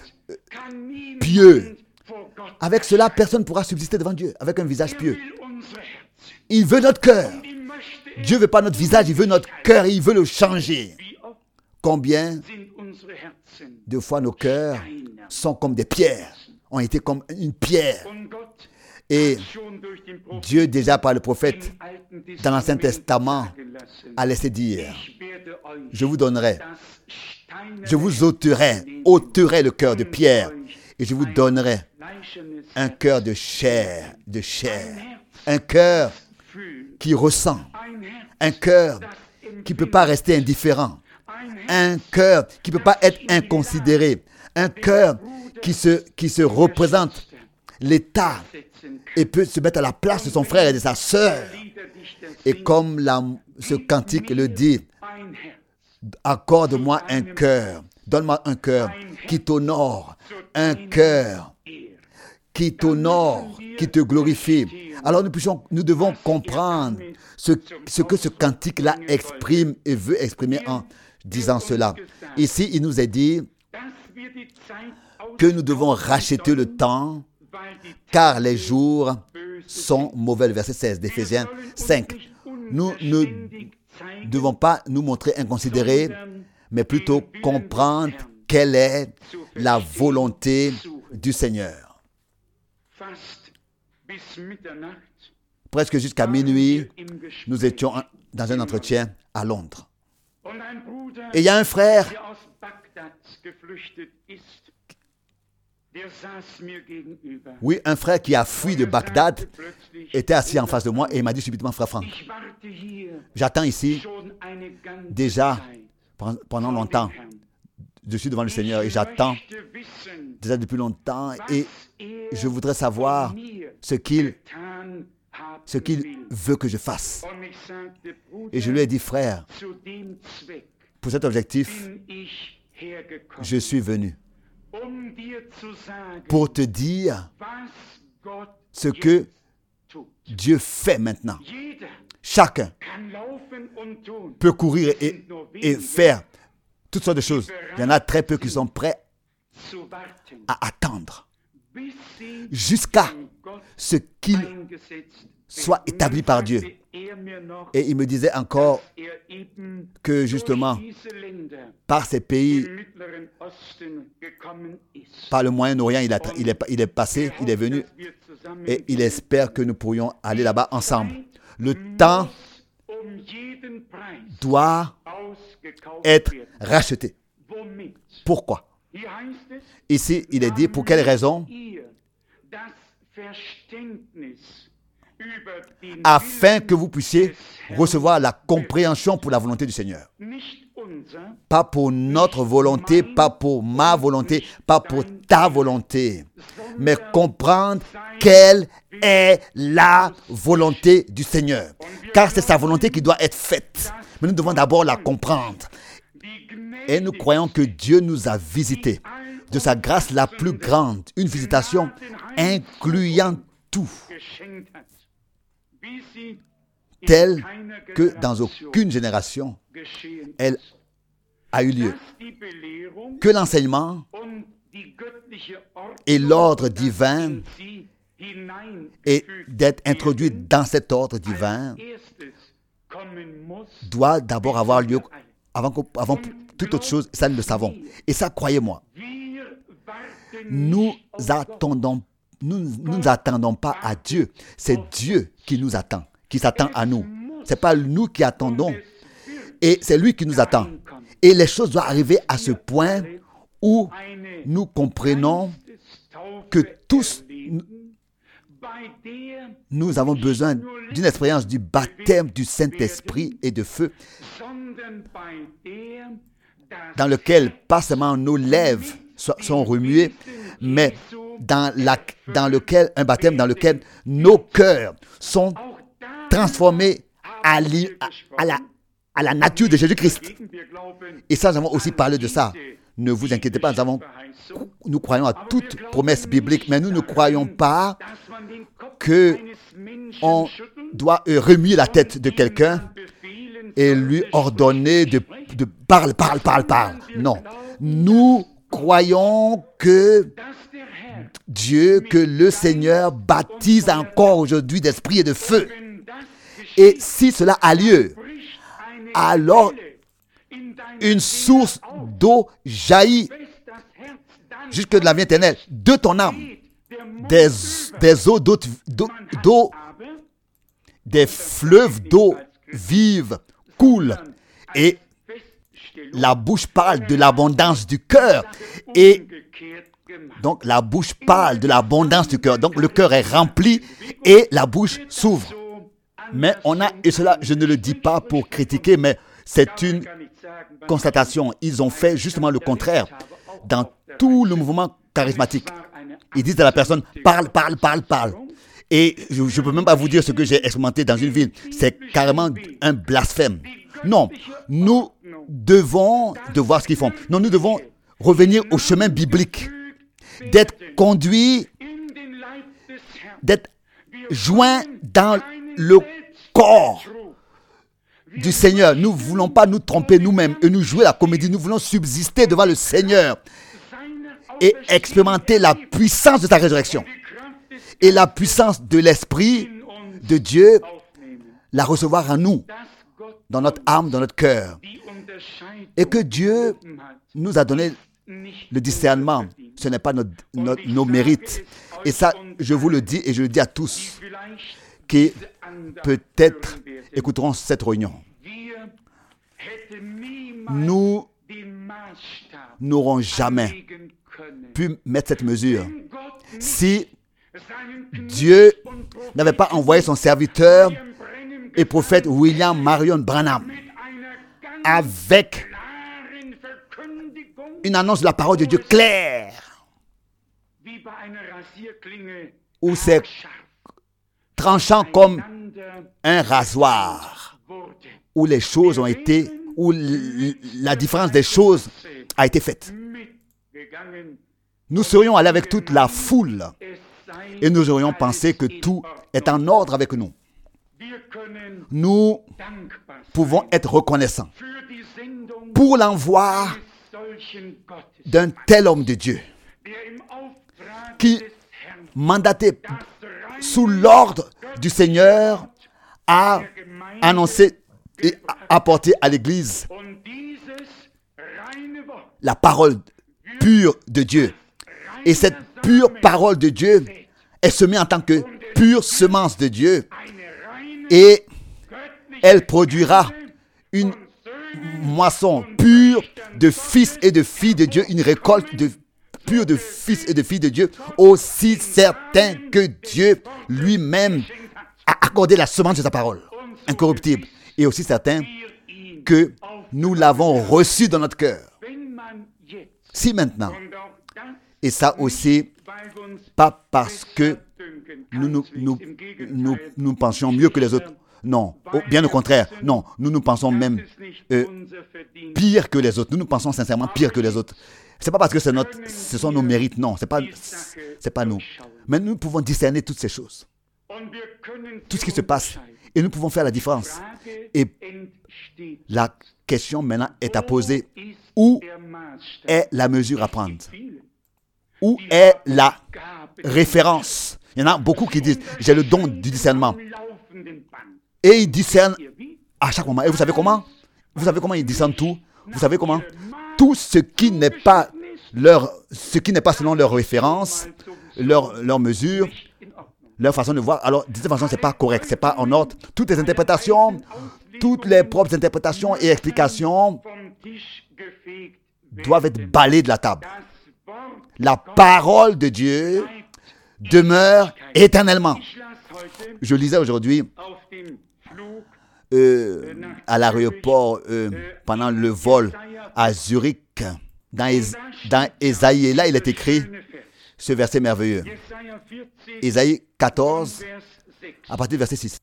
pieux. Avec cela, personne ne pourra subsister devant Dieu avec un visage pieux. Il veut notre cœur. Dieu ne veut pas notre visage, il veut notre cœur et il veut le changer. Combien de fois nos cœurs sont comme des pierres, ont été comme une pierre. Et Dieu, déjà par le prophète, dans l'Ancien Testament, a laissé dire, je vous donnerai, je vous ôterai le cœur de pierre, et je vous donnerai un cœur de chair, un cœur qui ressent, un cœur qui ne peut pas rester indifférent, un cœur qui ne peut pas être inconsidéré, un cœur qui se représente l'état et peut se mettre à la place de son frère et de sa sœur. Et comme ce cantique le dit, accorde-moi un cœur, donne-moi un cœur qui t'honore, un cœur qui t'honore, qui te glorifie. Alors nous devons comprendre ce que ce cantique-là exprime et veut exprimer en disant cela. Ici, il nous est dit que nous devons racheter le temps, car les jours sont mauvais. Le verset 16 d'Éphésiens 5. Nous ne devons pas nous montrer inconsidérés, mais plutôt comprendre quelle est la volonté du Seigneur. Presque jusqu'à minuit, nous étions dans un entretien à Londres. Et il y a un frère un frère qui a fui de Bagdad était assis en face de moi et il m'a dit subitement, frère Franck, j'attends ici déjà pendant longtemps. Je suis devant le Seigneur et j'attends déjà depuis longtemps et je voudrais savoir ce qu'il veut que je fasse. Et je lui ai dit, frère, pour cet objectif, je suis venu pour te dire ce que Dieu fait maintenant. Chacun peut courir et faire toutes sortes de choses. Il y en a très peu qui sont prêts à attendre jusqu'à ce qu'il soit établi par Dieu. Et il me disait encore que justement, par ces pays, par le Moyen-Orient, il est passé, il est venu et il espère que nous pourrions aller là-bas ensemble. Le temps doit être racheté. Pourquoi? Ici, il est dit pour quelle raison? Afin que vous puissiez recevoir la compréhension pour la volonté du Seigneur. Pas pour notre volonté, pas pour ma volonté, pas pour ta volonté, mais comprendre quelle est la volonté du Seigneur. Car c'est sa volonté qui doit être faite. Mais nous devons d'abord la comprendre. Et nous croyons que Dieu nous a visités de sa grâce la plus grande, une visitation incluant tout, telle que dans aucune génération, elle a eu lieu. Que l'enseignement et l'ordre divin et d'être introduit dans cet ordre divin doit d'abord avoir lieu avant toute autre chose. Ça, nous le savons. Et ça, croyez-moi, nous n'attendons pas à Dieu. C'est Dieu qui nous attend, qui s'attend à nous. Ce n'est pas nous qui attendons. Et c'est lui qui nous attend. Et les choses doivent arriver à ce point où nous comprenons que tous, nous avons besoin d'une expérience du baptême du Saint-Esprit et de feu, dans lequel pas seulement nos lèvres sont remuées, mais dans lequel, un baptême dans lequel nos cœurs sont transformés à la nature de Jésus-Christ. Et ça, nous avons aussi parlé de ça. Ne vous inquiétez pas, nous croyons à toute promesse biblique, mais nous ne croyons pas qu'on doit remuer la tête de quelqu'un et lui ordonner de parle. Non. Nous croyons que Dieu, que le Seigneur baptise encore aujourd'hui d'esprit et de feu. Et si cela a lieu, alors une source d'eau jaillit jusque de la vie éternelle de ton âme. Des eaux d'eau, des fleuves d'eau vive coulent. Et la bouche parle de l'abondance du cœur. Et donc la bouche parle de l'abondance du cœur. Donc le cœur est rempli et la bouche s'ouvre. Mais et cela, je ne le dis pas pour critiquer, mais c'est une constatation. Ils ont fait justement le contraire dans tout le mouvement charismatique. Ils disent à la personne, parle. Et je ne peux même pas vous dire ce que j'ai expérimenté dans une ville. C'est carrément un blasphème. Non, nous devons voir ce qu'ils font. Non, nous devons revenir au chemin biblique, d'être conduits, d'être joints dans le corps du Seigneur. Nous ne voulons pas nous tromper nous-mêmes et nous jouer la comédie. Nous voulons subsister devant le Seigneur et expérimenter la puissance de sa résurrection et la puissance de l'Esprit de Dieu, la recevoir en nous, dans notre âme, dans notre cœur. Et que Dieu nous a donné le discernement. Ce n'est pas nos mérites. Et ça, je vous le dis et je le dis à tous qui peut-être écouteront cette réunion. Nous n'aurons jamais pu mettre cette mesure si Dieu n'avait pas envoyé son serviteur et prophète William Marion Branham avec une annonce de la parole de Dieu claire, où c'est tranchant comme un rasoir, où les choses ont été, où la différence des choses a été faite. Nous serions allés avec toute la foule et nous aurions pensé que tout est en ordre avec nous. Nous pouvons être reconnaissants pour l'envoi d'un tel homme de Dieu qui, mandaté sous l'ordre du Seigneur, a annoncé et apporté à l'Église la parole pure de Dieu. Et cette pure parole de Dieu est semée en tant que pure semence de Dieu. Et elle produira une moisson pure de fils et de filles de Dieu, une récolte pure de fils et de filles de Dieu, aussi certain que Dieu lui-même a accordé la semence de sa parole, incorruptible, et aussi certain que nous l'avons reçu dans notre cœur. Si maintenant, et ça aussi, pas parce que nous pensions mieux que les autres, non, bien au contraire, non, nous pensons même pire que les autres, nous pensons sincèrement pire que les autres. Ce n'est pas parce que ce sont nos mérites, non, ce n'est pas nous. Mais nous pouvons discerner toutes ces choses, tout ce qui se passe, et nous pouvons faire la différence. Et la question maintenant est à poser, où est la mesure à prendre? Où est la référence? Il y en a beaucoup qui disent, j'ai le don du discernement. Et ils discernent à chaque moment. Et vous savez comment? Vous savez comment ils discernent tout? Vous savez comment? Tout ce qui n'est pas selon leur référence, leur mesure, leur façon de voir. Alors, de cette façon, ce n'est pas correct, ce n'est pas en ordre. Toutes les interprétations, toutes les propres interprétations et explications doivent être balayées de la table. La parole de Dieu demeure éternellement. Je lisais aujourd'hui à l'aéroport pendant le vol à Zurich, dans Ésaïe, et là il est écrit ce verset merveilleux. Ésaïe 14, à partir du verset 6.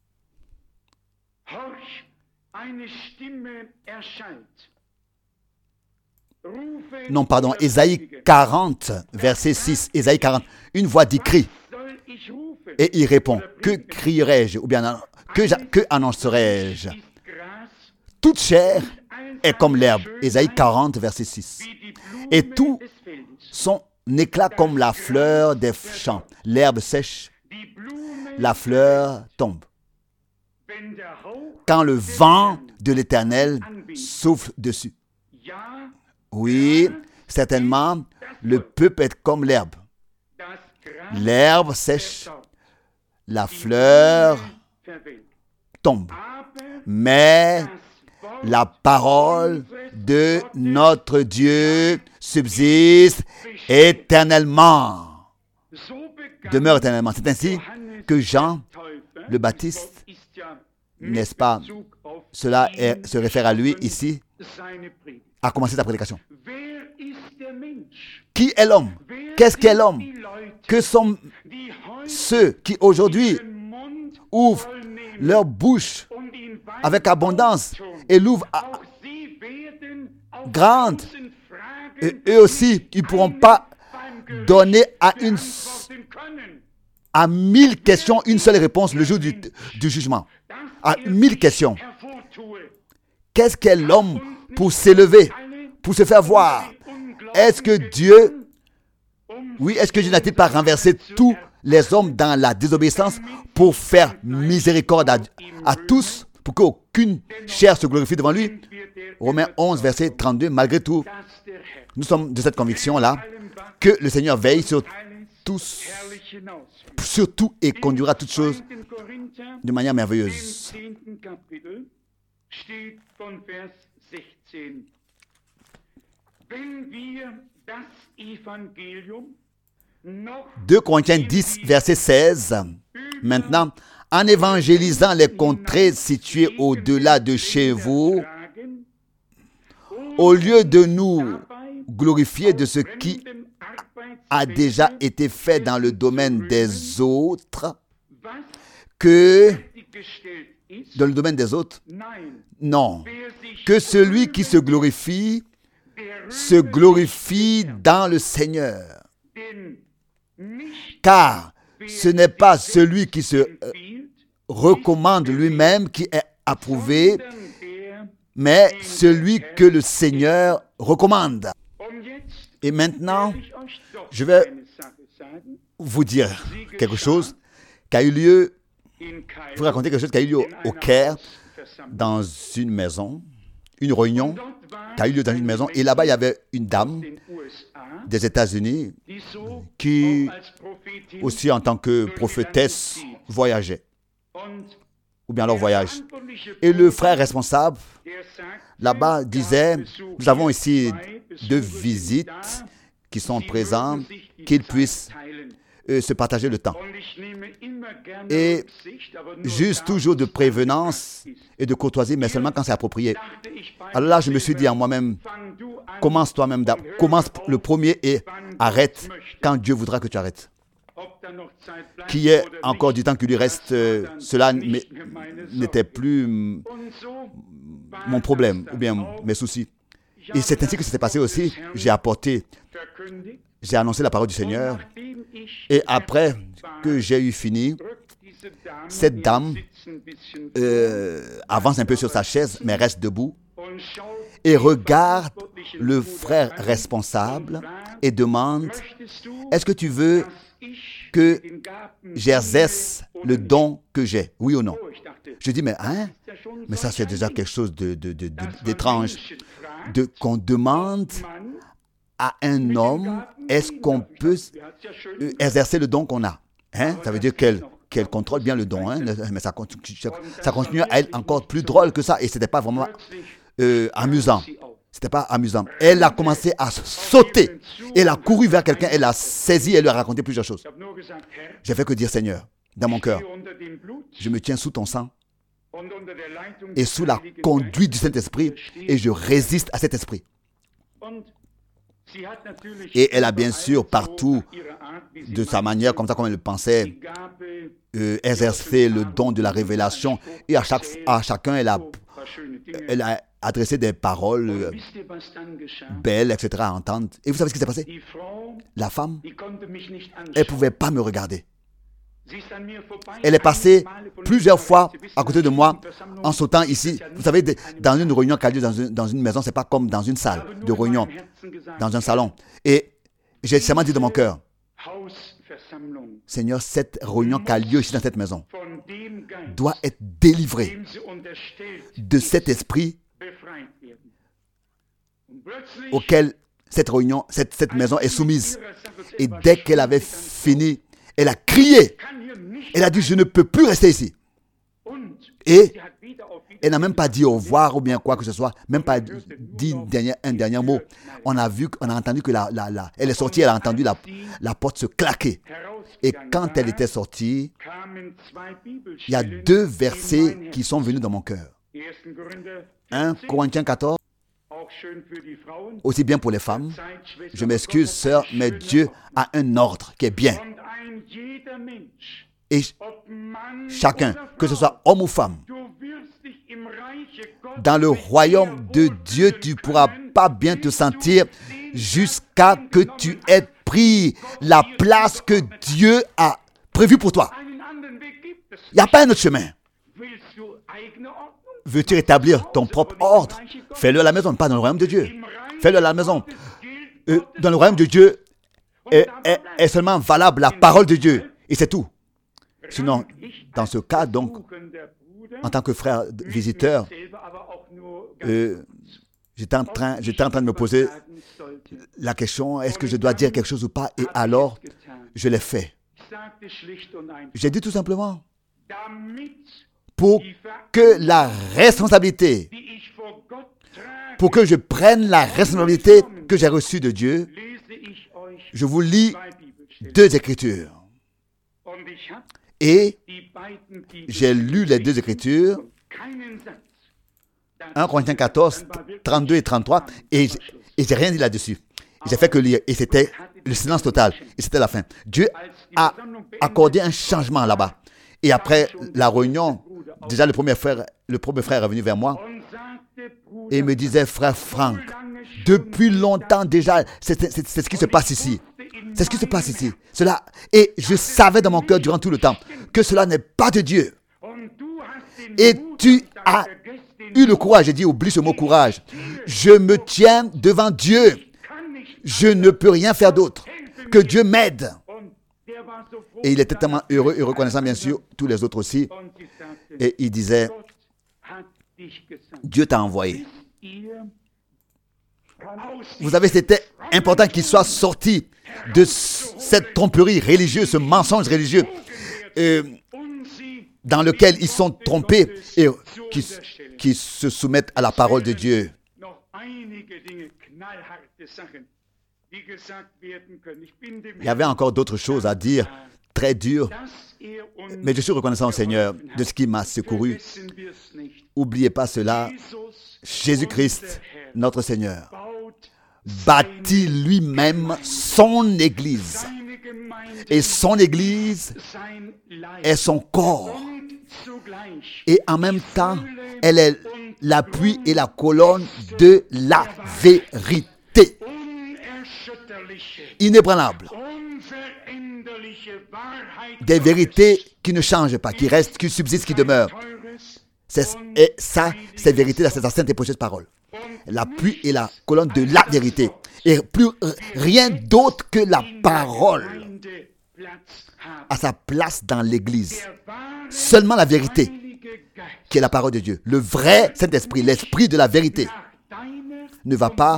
Non, pardon, Ésaïe 40, verset 6. Ésaïe 40, une voix dit crie. Et il répond, que crierai-je? Ou bien, que annoncerai-je? Toute chair est comme l'herbe. Ésaïe 40, verset 6. Et tout son éclat comme la fleur des champs. L'herbe sèche, la fleur tombe. Quand le vent de l'Éternel souffle dessus. Oui, certainement, le peuple est comme l'herbe. L'herbe sèche, la fleur tombe. Mais la parole de notre Dieu subsiste éternellement. Demeure éternellement. C'est ainsi que Jean le Baptiste, n'est-ce pas, cela se réfère à lui ici, a commencé sa prédication. Qui est l'homme? Qu'est-ce qu'est l'homme? Que sont ceux qui aujourd'hui ouvrent leur bouche avec abondance et l'ouvrent grande? Et eux aussi, ils ne pourront pas donner à 1000 questions une seule réponse le jour du jugement. À 1000 questions. Qu'est-ce qu'est l'homme pour s'élever, pour se faire voir? Est-ce que Dieu, est-ce que Dieu n'a-t-il pas renversé tous les hommes dans la désobéissance pour faire miséricorde à tous, pour qu'aucune chair se glorifie devant lui? Romains 11, verset 32, malgré tout, nous sommes de cette conviction-là, que le Seigneur veille sur tout et conduira toutes choses de manière merveilleuse. 2 Corinthiens 10, verset 16. Maintenant, en évangélisant les contrées situées au-delà de chez vous, au lieu de nous glorifier de ce qui a déjà été fait dans le domaine des autres, dans le domaine des autres, non, que celui qui se glorifie dans le Seigneur. Car ce n'est pas celui qui se recommande lui-même qui est approuvé, mais celui que le Seigneur recommande. Et maintenant, je vais vous dire quelque chose qui a eu lieu, vous raconter quelque chose qui a eu lieu au Caire, dans une maison, une réunion qui a eu lieu dans une maison. Et là-bas, il y avait une dame des États-Unis qui, aussi en tant que prophétesse, voyageait. Ou bien leur voyage. Et le frère responsable, là-bas, disait, nous avons ici 2 visites qui sont présents, qu'ils puissent se partager le temps. Et juste toujours de prévenance et de courtoisie, mais seulement quand c'est approprié. Alors là, je me suis dit en moi-même, commence toi-même, commence le premier et arrête quand Dieu voudra que tu arrêtes. Qu'il y ait encore du temps qui lui reste, cela n'était plus mon problème, ou bien mes soucis. Et c'est ainsi que ça s'est passé aussi. J'ai annoncé la parole du Seigneur. Et après que j'ai eu fini, cette dame avance un peu sur sa chaise, mais reste debout et regarde le frère responsable et demande: est-ce que tu veux que j'exerce le don que j'ai, oui ou non? Je dis: mais ça c'est déjà quelque chose d'étrange, qu'on demande à un homme, est-ce qu'on peut exercer le don qu'on a? Ça veut dire qu'elle contrôle bien le don, mais ça continue à être encore plus drôle que ça, et ce n'était pas vraiment amusant. C'était pas amusant. Elle a commencé à sauter. Elle a couru vers quelqu'un, elle l'a saisi et lui a raconté plusieurs choses. J'ai fait que dire: Seigneur, dans mon cœur, je me tiens sous ton sang et sous la conduite du Saint-Esprit, et je résiste à cet esprit. Et elle a bien sûr partout, de sa manière, comme ça, comme elle le pensait, exercé le don de la révélation, et à chacun elle a adressé des paroles belles, etc. à entendre. Et vous savez ce qui s'est passé? La femme, elle ne pouvait pas me regarder. Elle est passée plusieurs fois à côté de moi en sautant ici. Vous savez, dans une réunion qui a lieu dans une maison, ce n'est pas comme dans une salle de réunion, dans un salon. Et j'ai seulement dit dans mon cœur: Seigneur, cette réunion qui a lieu ici dans cette maison doit être délivrée de cet esprit auquel cette réunion, cette maison est soumise. Et dès qu'elle avait fini, elle a crié. Elle a dit: je ne peux plus rester ici. Et elle n'a même pas dit au revoir ou bien quoi que ce soit, même pas dit un dernier mot. On a entendu que elle est sortie, elle a entendu la porte se claquer. Et quand elle était sortie, il y a 2 versets qui sont venus dans mon cœur. 1 Corinthiens 14, aussi bien pour les femmes. Je m'excuse, sœur, mais Dieu a un ordre qui est bien. Et chacun, que ce soit homme ou femme, dans le royaume de Dieu, tu ne pourras pas bien te sentir jusqu'à que tu aies pris la place que Dieu a prévue pour toi. Il n'y a pas un autre chemin. Veux-tu établir ton propre ordre? Fais-le à la maison, pas dans le royaume de Dieu. Fais-le à la maison. Dans le royaume de Dieu est seulement valable la parole de Dieu. Et c'est tout. Sinon, dans ce cas, donc, en tant que frère visiteur, j'étais en train de me poser la question: est-ce que je dois dire quelque chose ou pas? Et alors, je l'ai fait. J'ai dit tout simplement: pour que la responsabilité, pour que je prenne la responsabilité que j'ai reçue de Dieu, je vous lis 2 Écritures. Et j'ai lu les 2 Écritures, 1 Corinthiens 14, 32 et 33, et j'ai rien dit là-dessus. J'ai fait que lire, et c'était le silence total, et c'était la fin. Dieu a accordé un changement là-bas. Et après la réunion, déjà le premier frère est venu vers moi et me disait: frère Franck, depuis longtemps déjà, c'est ce qui se passe ici. C'est ce qui se passe ici. Et je savais dans mon cœur durant tout le temps que cela n'est pas de Dieu. Et tu as eu le courage. J'ai dit: oublie ce mot courage. Je me tiens devant Dieu. Je ne peux rien faire d'autre. Que Dieu m'aide. Et il était tellement heureux et reconnaissant, bien sûr, tous les autres aussi. Et il disait: Dieu t'a envoyé. Vous savez, c'était important qu'il soit sorti de cette tromperie religieuse, ce mensonge religieux dans lequel ils sont trompés et qui se soumettent à la parole de Dieu. Il y avait encore d'autres choses à dire, très dures, mais je suis reconnaissant au Seigneur de ce qui m'a secouru. N'oubliez pas cela: Jésus-Christ, notre Seigneur, bâtit lui-même son Église. Et son Église est son corps. Et en même temps, elle est l'appui et la colonne de la vérité. Inébranlable. Des vérités qui ne changent pas, qui restent, qui subsistent, qui demeurent. Et ça, cette vérité, c'est sa sainte et précieuse parole. L'appui et la colonne de la vérité. Et plus rien d'autre que la parole à sa place dans l'Église. Seulement la vérité, qui est la parole de Dieu. Le vrai Saint-Esprit, l'Esprit de la vérité, ne va pas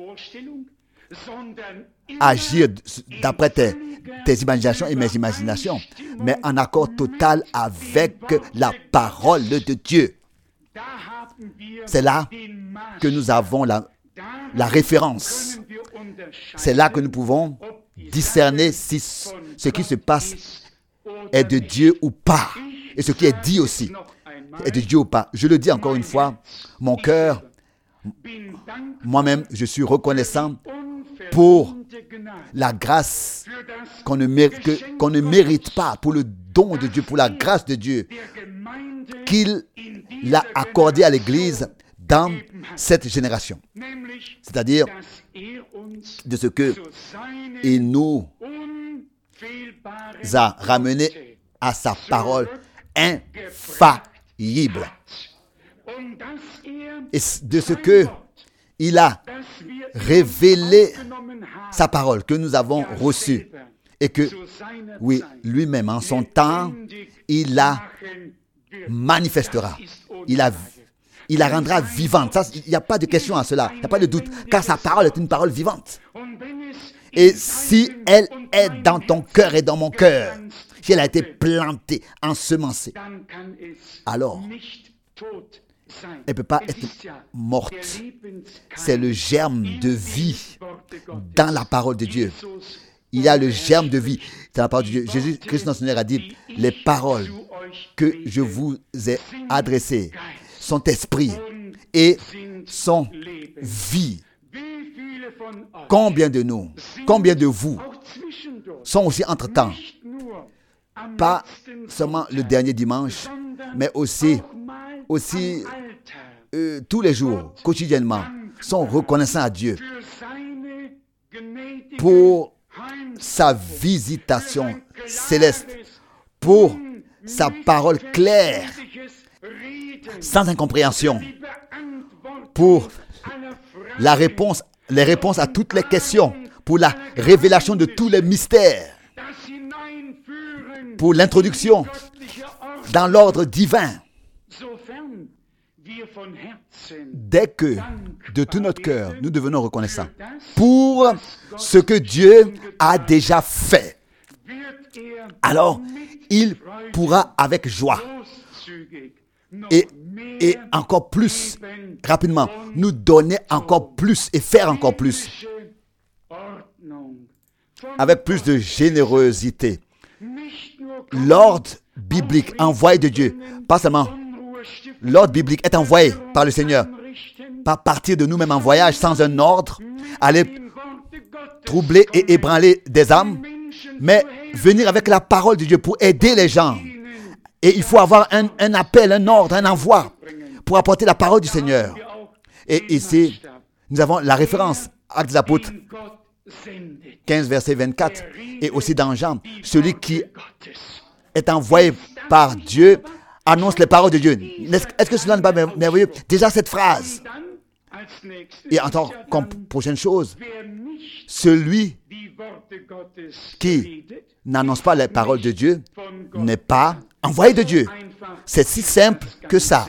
agir d'après tes imaginations et mes imaginations, mais en accord total avec la parole de Dieu. C'est là que nous avons la référence. C'est là que nous pouvons discerner si ce qui se passe est de Dieu ou pas. Et ce qui est dit aussi est de Dieu ou pas. Je le dis encore une fois, mon cœur, moi-même, je suis reconnaissant pour la grâce qu'on ne mérite pas, pour le don de Dieu, pour la grâce de Dieu qu'il l'a accordée à l'Église dans cette génération. C'est-à-dire de ce qu'il nous a ramenés à sa parole infaillible. Et de ce qu'il a révélé sa parole que nous avons reçue. Et que, oui, lui-même, en son temps, il la manifestera. Il la rendra vivante. Il n'y a pas de question à cela. Il n'y a pas de doute. Car sa parole est une parole vivante. Et si elle est dans ton cœur et dans mon cœur, si elle a été plantée, ensemencée, alors elle ne peut pas être morte. C'est le germe de vie dans la parole de Dieu. Il y a le germe de vie dans la parole de Dieu. Jésus-Christ, notre Seigneur, a dit, les paroles que je vous ai adressées sont esprit et sont vie. Combien de nous, combien de vous sont aussi entre-temps, pas seulement le dernier dimanche, mais aussi tous les jours, quotidiennement, sont reconnaissants à Dieu pour sa visitation céleste, pour sa parole claire, sans incompréhension, pour les réponses à toutes les questions, pour la révélation de tous les mystères, pour l'introduction dans l'ordre divin. Dès que, de tout notre cœur, nous devenons reconnaissants pour ce que Dieu a déjà fait, alors il pourra avec joie et encore plus rapidement nous donner encore plus et faire encore plus avec plus de générosité. L'ordre biblique envoyé de Dieu, pas seulement l'ordre biblique est envoyé par le Seigneur, pas partir de nous-mêmes en voyage sans un ordre, aller troubler et ébranler des âmes, mais venir avec la parole de Dieu pour aider les gens. Et il faut avoir un appel, un ordre, un envoi pour apporter la parole du Seigneur. Et ici, nous avons la référence, Actes des Apôtres 15, verset 24, et aussi dans Jean, celui qui est envoyé par Dieu annonce les paroles de Dieu. Est-ce que cela n'est pas merveilleux? Déjà cette phrase. Et encore comme prochaine chose, celui qui n'annonce pas les paroles de Dieu n'est pas envoyé de Dieu. C'est si simple que ça.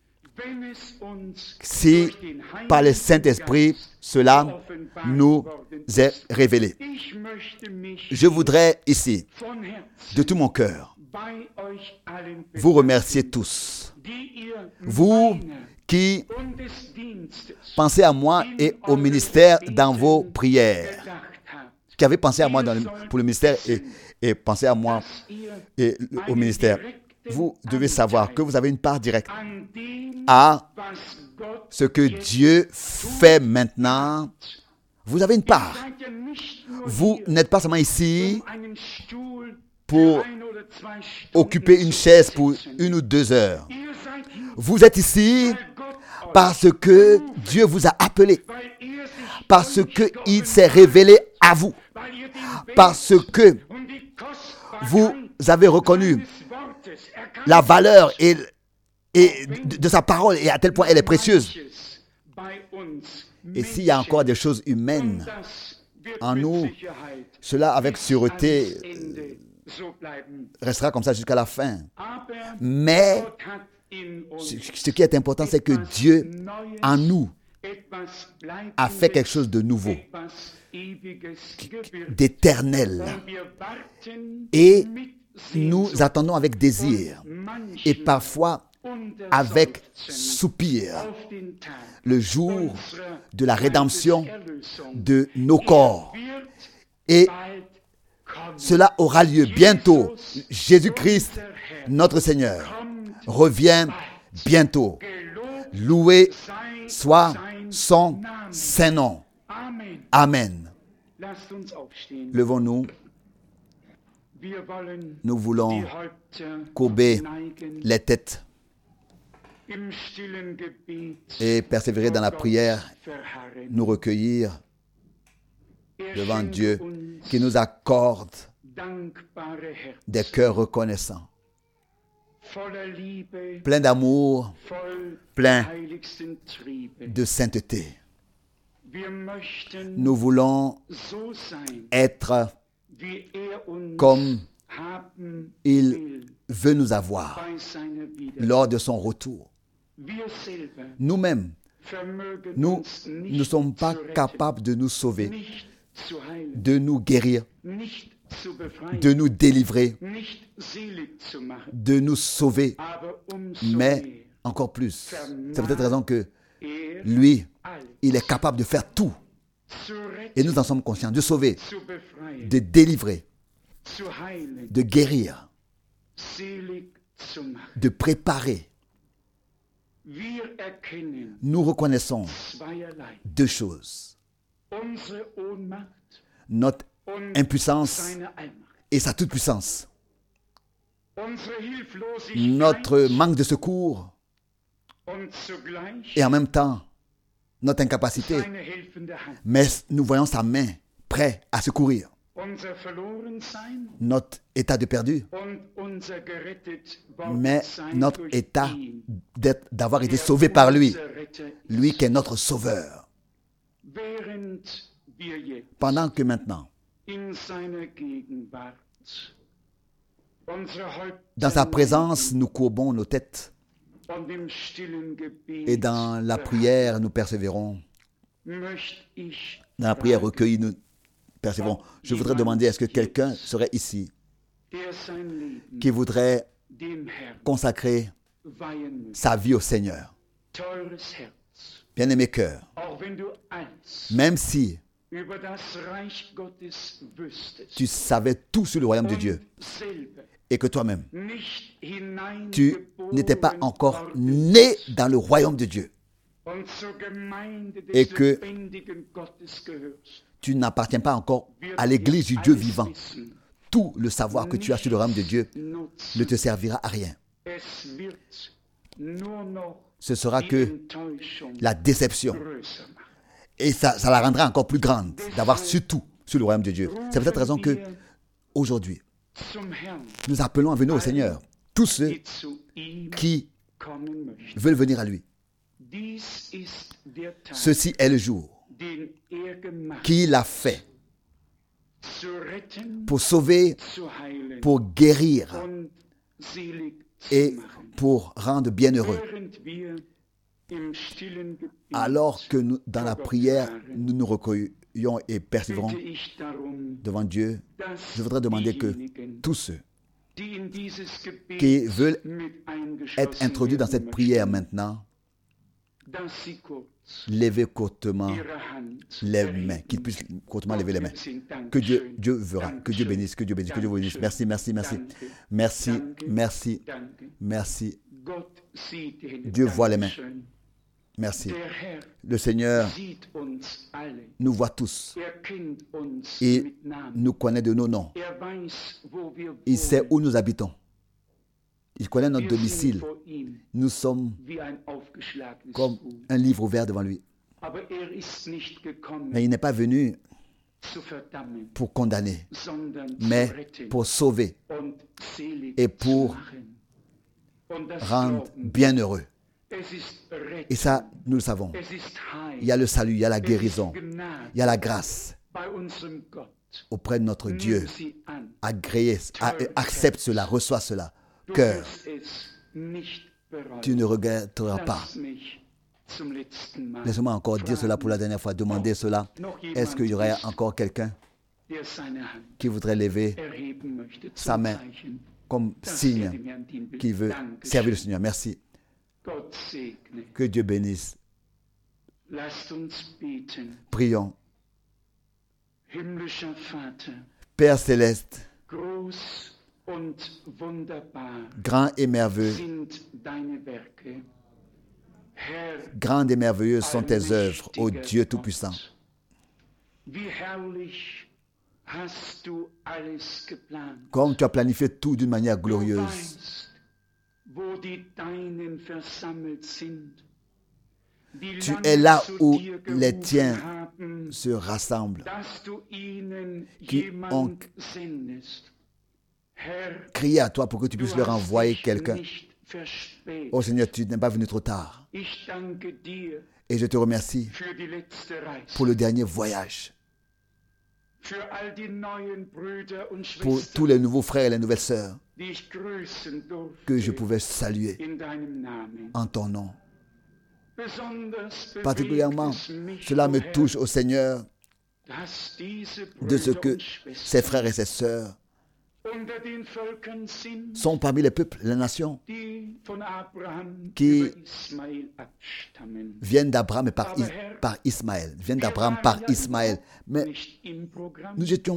Si par le Saint-Esprit, cela nous est révélé. Je voudrais ici, de tout mon cœur, vous remercier tous. Vous qui pensez à moi et au ministère dans vos prières. Qui avez pensé à moi pour le ministère et pensez à moi et au ministère. Vous devez savoir que vous avez une part directe à ce que Dieu fait maintenant. Vous avez une part. Vous n'êtes pas seulement ici pour occuper une chaise pour 1 ou 2 heures. Vous êtes ici Parce que Dieu vous a appelé. Parce qu'il s'est révélé à vous. Parce que vous avez reconnu la valeur et de sa parole et à tel point elle est précieuse. Et s'il y a encore des choses humaines en nous, cela avec sûreté restera comme ça jusqu'à la fin. Mais ce qui est important, c'est que Dieu en nous a fait quelque chose de nouveau, d'éternel. Et nous attendons avec désir et parfois avec soupir le jour de la rédemption de nos corps. Et cela aura lieu bientôt. Jésus-Christ, notre Seigneur, revient bientôt. Loué soit son saint nom. Amen. Levons-nous. Nous voulons courber les têtes et persévérer dans la prière, nous recueillir devant Dieu qui nous accorde des cœurs reconnaissants, pleins d'amour, pleins de sainteté. Nous voulons être comme il veut nous avoir lors de son retour. Nous-mêmes, nous ne sommes pas capables de nous sauver, de nous guérir, de nous délivrer, de nous sauver, mais encore plus. C'est peut-être raison que lui, il est capable de faire tout. Et nous en sommes conscients, de sauver, de délivrer, de guérir, de préparer. Nous reconnaissons deux choses. Notre impuissance et sa toute-puissance. Notre manque de secours et en même temps notre incapacité. Mais nous voyons sa main prête à secourir. Notre état de perdu, mais notre état d'avoir été sauvé par lui, lui qui est notre sauveur. Pendant que maintenant, dans sa présence, nous courbons nos têtes et dans la prière, nous persévérons. Dans la prière recueillie, nous persévérons. Je voudrais demander, est-ce que quelqu'un serait ici qui voudrait consacrer sa vie au Seigneur? Bien-aimé cœur, même si tu savais tout sur le royaume de Dieu et que toi-même, tu n'étais pas encore né dans le royaume de Dieu et que tu n'appartiens pas encore à l'église du Dieu vivant, tout le savoir que tu as sur le royaume de Dieu ne te servira à rien. Ce sera que la déception. Et ça la rendra encore plus grande d'avoir su tout sur le royaume de Dieu. C'est peut-être raison que aujourd'hui, nous appelons à venir au Seigneur tous ceux qui veulent venir à lui. Ceci est le jour qu'il a fait pour sauver, pour guérir et pour rendre bienheureux. Alors que nous, dans la prière, nous nous recueillons et persévérons devant Dieu, je voudrais demander que tous ceux qui veulent être introduits dans cette prière maintenant, levez courtement les mains, qu'ils puissent courtement lever les mains. Que Dieu verra, que Dieu bénisse, que Dieu bénisse, que Dieu vous bénisse. Merci, merci, merci. Merci, merci, merci. Dieu voit les mains. Merci. Le Seigneur nous voit tous. Il nous connaît de nos noms. Il sait où nous habitons. Il connaît notre Wir sind domicile. vor ihm Nous sommes wie ein aufgeschlagenes comme Buch. un livre ouvert devant lui. Aber ist nicht gekommen, Mais il n'est pas venu zu verdammen, pour condamner, sondern mais zu retten pour sauver und selig et zu pour machen. Und das rendre glauben wir. bienheureux. Es ist Rettung, Et ça, nous le savons. es ist Heil, Il y a le salut, il y a la es ist guérison, Gnade il y a la grâce bei unserem Gott. auprès de notre Dieu. Nimm sie an. Accepte cela, reçois cela. Du Cœur, wirst es nicht bereuen. tu ne regretteras pas. Lass mich zum letzten Mal Laisse-moi encore dire cela pour la dernière fois, demander cela. noch Est-ce qu'il y aurait encore quelqu'un der seine Hand qui voudrait lever erheben möchte sa zum main Zeichen, comme dass er signe dem Herrn dient. qu'il veut Dankeschön. servir le Seigneur? Merci. Gott segne. Que Dieu bénisse. Lasst uns beten. Prions. Himmlischer Vater, Père céleste, groß und wunderbar grand et merveilleux, sind deine Werke. Herr, grandes et merveilleuses sont tes œuvres, ô Dieu Tout-Puissant. wie herrlich hast du alles geplant. Comme tu as planifié tout d'une manière Du glorieuse. weißt, wo die Deinen versammelt sind, die Tu lange es là zu où dir les gerufen tiens haben, se rassemblent, dass du ihnen qui jemand ont sendest. Herr, crié à toi pour que tu du puisses leur hast envoyer dich quelqu'un. nicht verspätet. Ô Seigneur, tu n'es pas venu trop tard. Ich danke dir Et je te remercie für die letzte Reise, pour le dernier voyage, für all die neuen Brüder und pour Schwestern, tous les nouveaux frères et les nouvelles sœurs die ich grüßen que je durfte pouvais saluer in deinem Namen. en ton nom. Besonders Particulièrement, bewegt es mich, cela me o Herr, touche au Seigneur dass diese de ce Brüder que und ses Schwestern frères et ses sœurs unter den Völkern sind, sont parmi les peuples, les nations, die von Abraham qui über Ismael abstammen. viennent d'Abraham et par Ismaël. Viennent d'Abraham par Ismaël. Mais Nicht im Programm.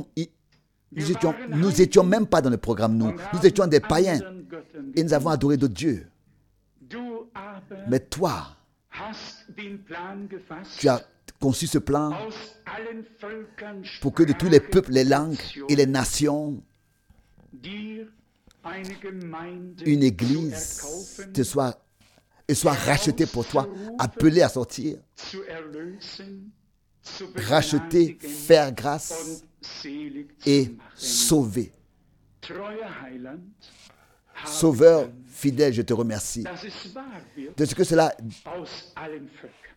nous étions même pas dans le programme, nous. Nous étions des païens et nous avons adoré d'autres dieux. Du aber Mais toi, hast den Plan gefasst, tu as conçu ce plan aus allen Völkern, pour que de tous les Sprachen, peuples, les langues et les Nationen nations, dir eine Gemeinde une zu église erkaufen, soit rachetée pour toi, appelée à sortir, zu erlösen, zu racheter, begnadigen faire grâce und selig zu et machen. sauver. Treuer Heiland, haben Sauveur wir, fidèle, je te remercie dass es wahr wird de ce que cela aus allen Völkern.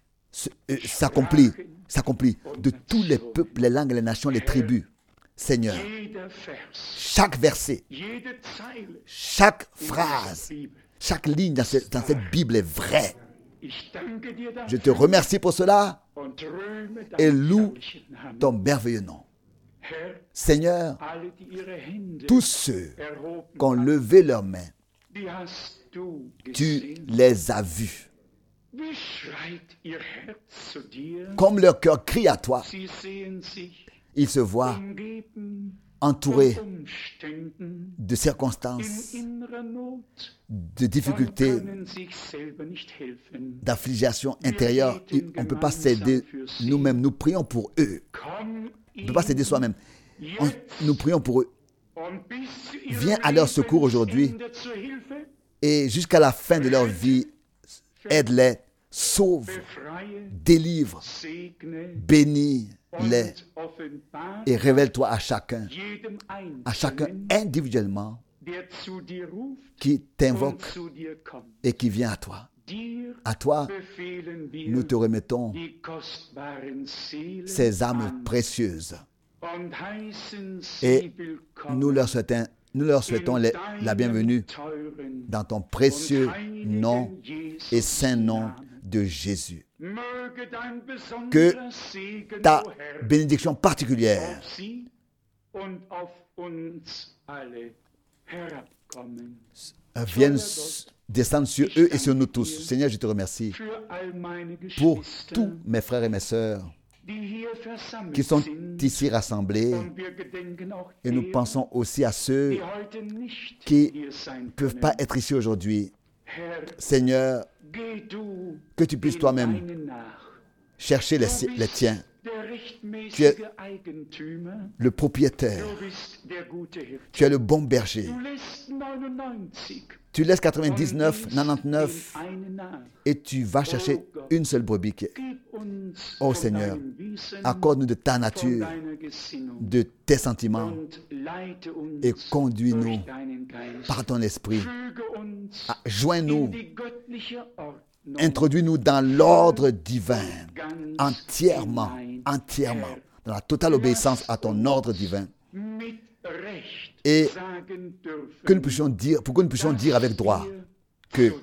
s'accomplit de tous les peuples, les langues, les nations, les tribus. Seigneur, Jeder Vers, chaque verset, jede Zeile chaque in phrase, der Bibel. chaque ligne dans cette Bible est vraie. Ich danke dir Je te dafür remercie pour cela und rühme et deinen loue herrlichen Namen. ton merveilleux nom. Herr, Seigneur, alle, die ihre Hände tous ceux erhoben qui ont haben, levé leurs mains, die hast du tu gesehen. les as vus. Wie schreit ihr Herz zu dir? Comme leur cœur crie à toi, Sie sehen sich ils se voient umgeben entourés von Umständen de circonstances, in innerer Not de und difficultés, können sich selber nicht helfen. d'affliction intérieure. On ne peut pas s'aider nous-mêmes. Nous prions pour eux. Komm On ne peut pas s'aider soi-même. Nous prions pour eux. und bis zu ihrem Viens à leur secours aujourd'hui Lebensende zur Hilfe, et jusqu'à la fin de leur vie, aide-les, sauve, befreie, délivre, segne bénis-les und offenbar et révèle-toi à chacun Einzelnen, individuellement der zu dir ruft qui und t'invoque zu dir kommt. et qui vient à toi. Dir À toi, befehlen wir nous te remettons die kostbaren Seelen ces âmes an précieuses und heißen et sie willkommen nous leur souhaitons in la bienvenue deinem teuren dans ton précieux und heiligen nom Jesus et saint nom Namen. de Jésus. Möge dein Que besonderer Segen, Ta o Herr, bénédiction particulière auf sie und auf uns alle herabkommen. vienne descendre sur eux et sur nous tous. Seigneur, je te remercie Für all meine pour Geschwister, tous mes frères et mes sœurs die hier versammelt qui sont sind, ici rassemblés und wir gedenken auch et nous derer, pensons aussi à ceux die heute nicht qui hier sein ne peuvent können. pas être ici aujourd'hui. Herr, Seigneur, geh du que tu puisses den toi-même Deinen nach. chercher Du les bist tiens, der Tu es rechtmäßige Eigentümer. le propriétaire, Du bist der gute Hirte. tu es le bon berger. Du lässt Tu laisses 99, 99 et tu vas chercher une seule brebis. Oh Seigneur, accorde-nous de ta nature, de tes sentiments et conduis-nous par ton esprit. Joins-nous, introduis-nous dans l'ordre divin, entièrement, dans la totale obéissance à ton ordre divin. Et que nous puissions dire avec droit que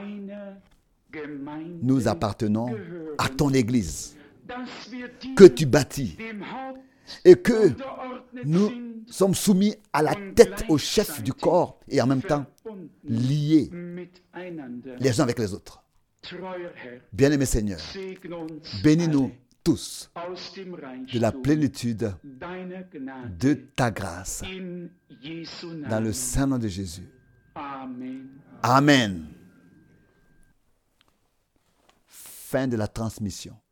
nous appartenons à ton Église, que tu bâtis, et que nous sommes soumis à la tête, au chef du corps, et en même temps liés les uns avec les autres. Bien-aimé Seigneur, bénis-nous tous de la plénitude de ta grâce, dans le saint nom de Jésus. Amen. Fin de la transmission.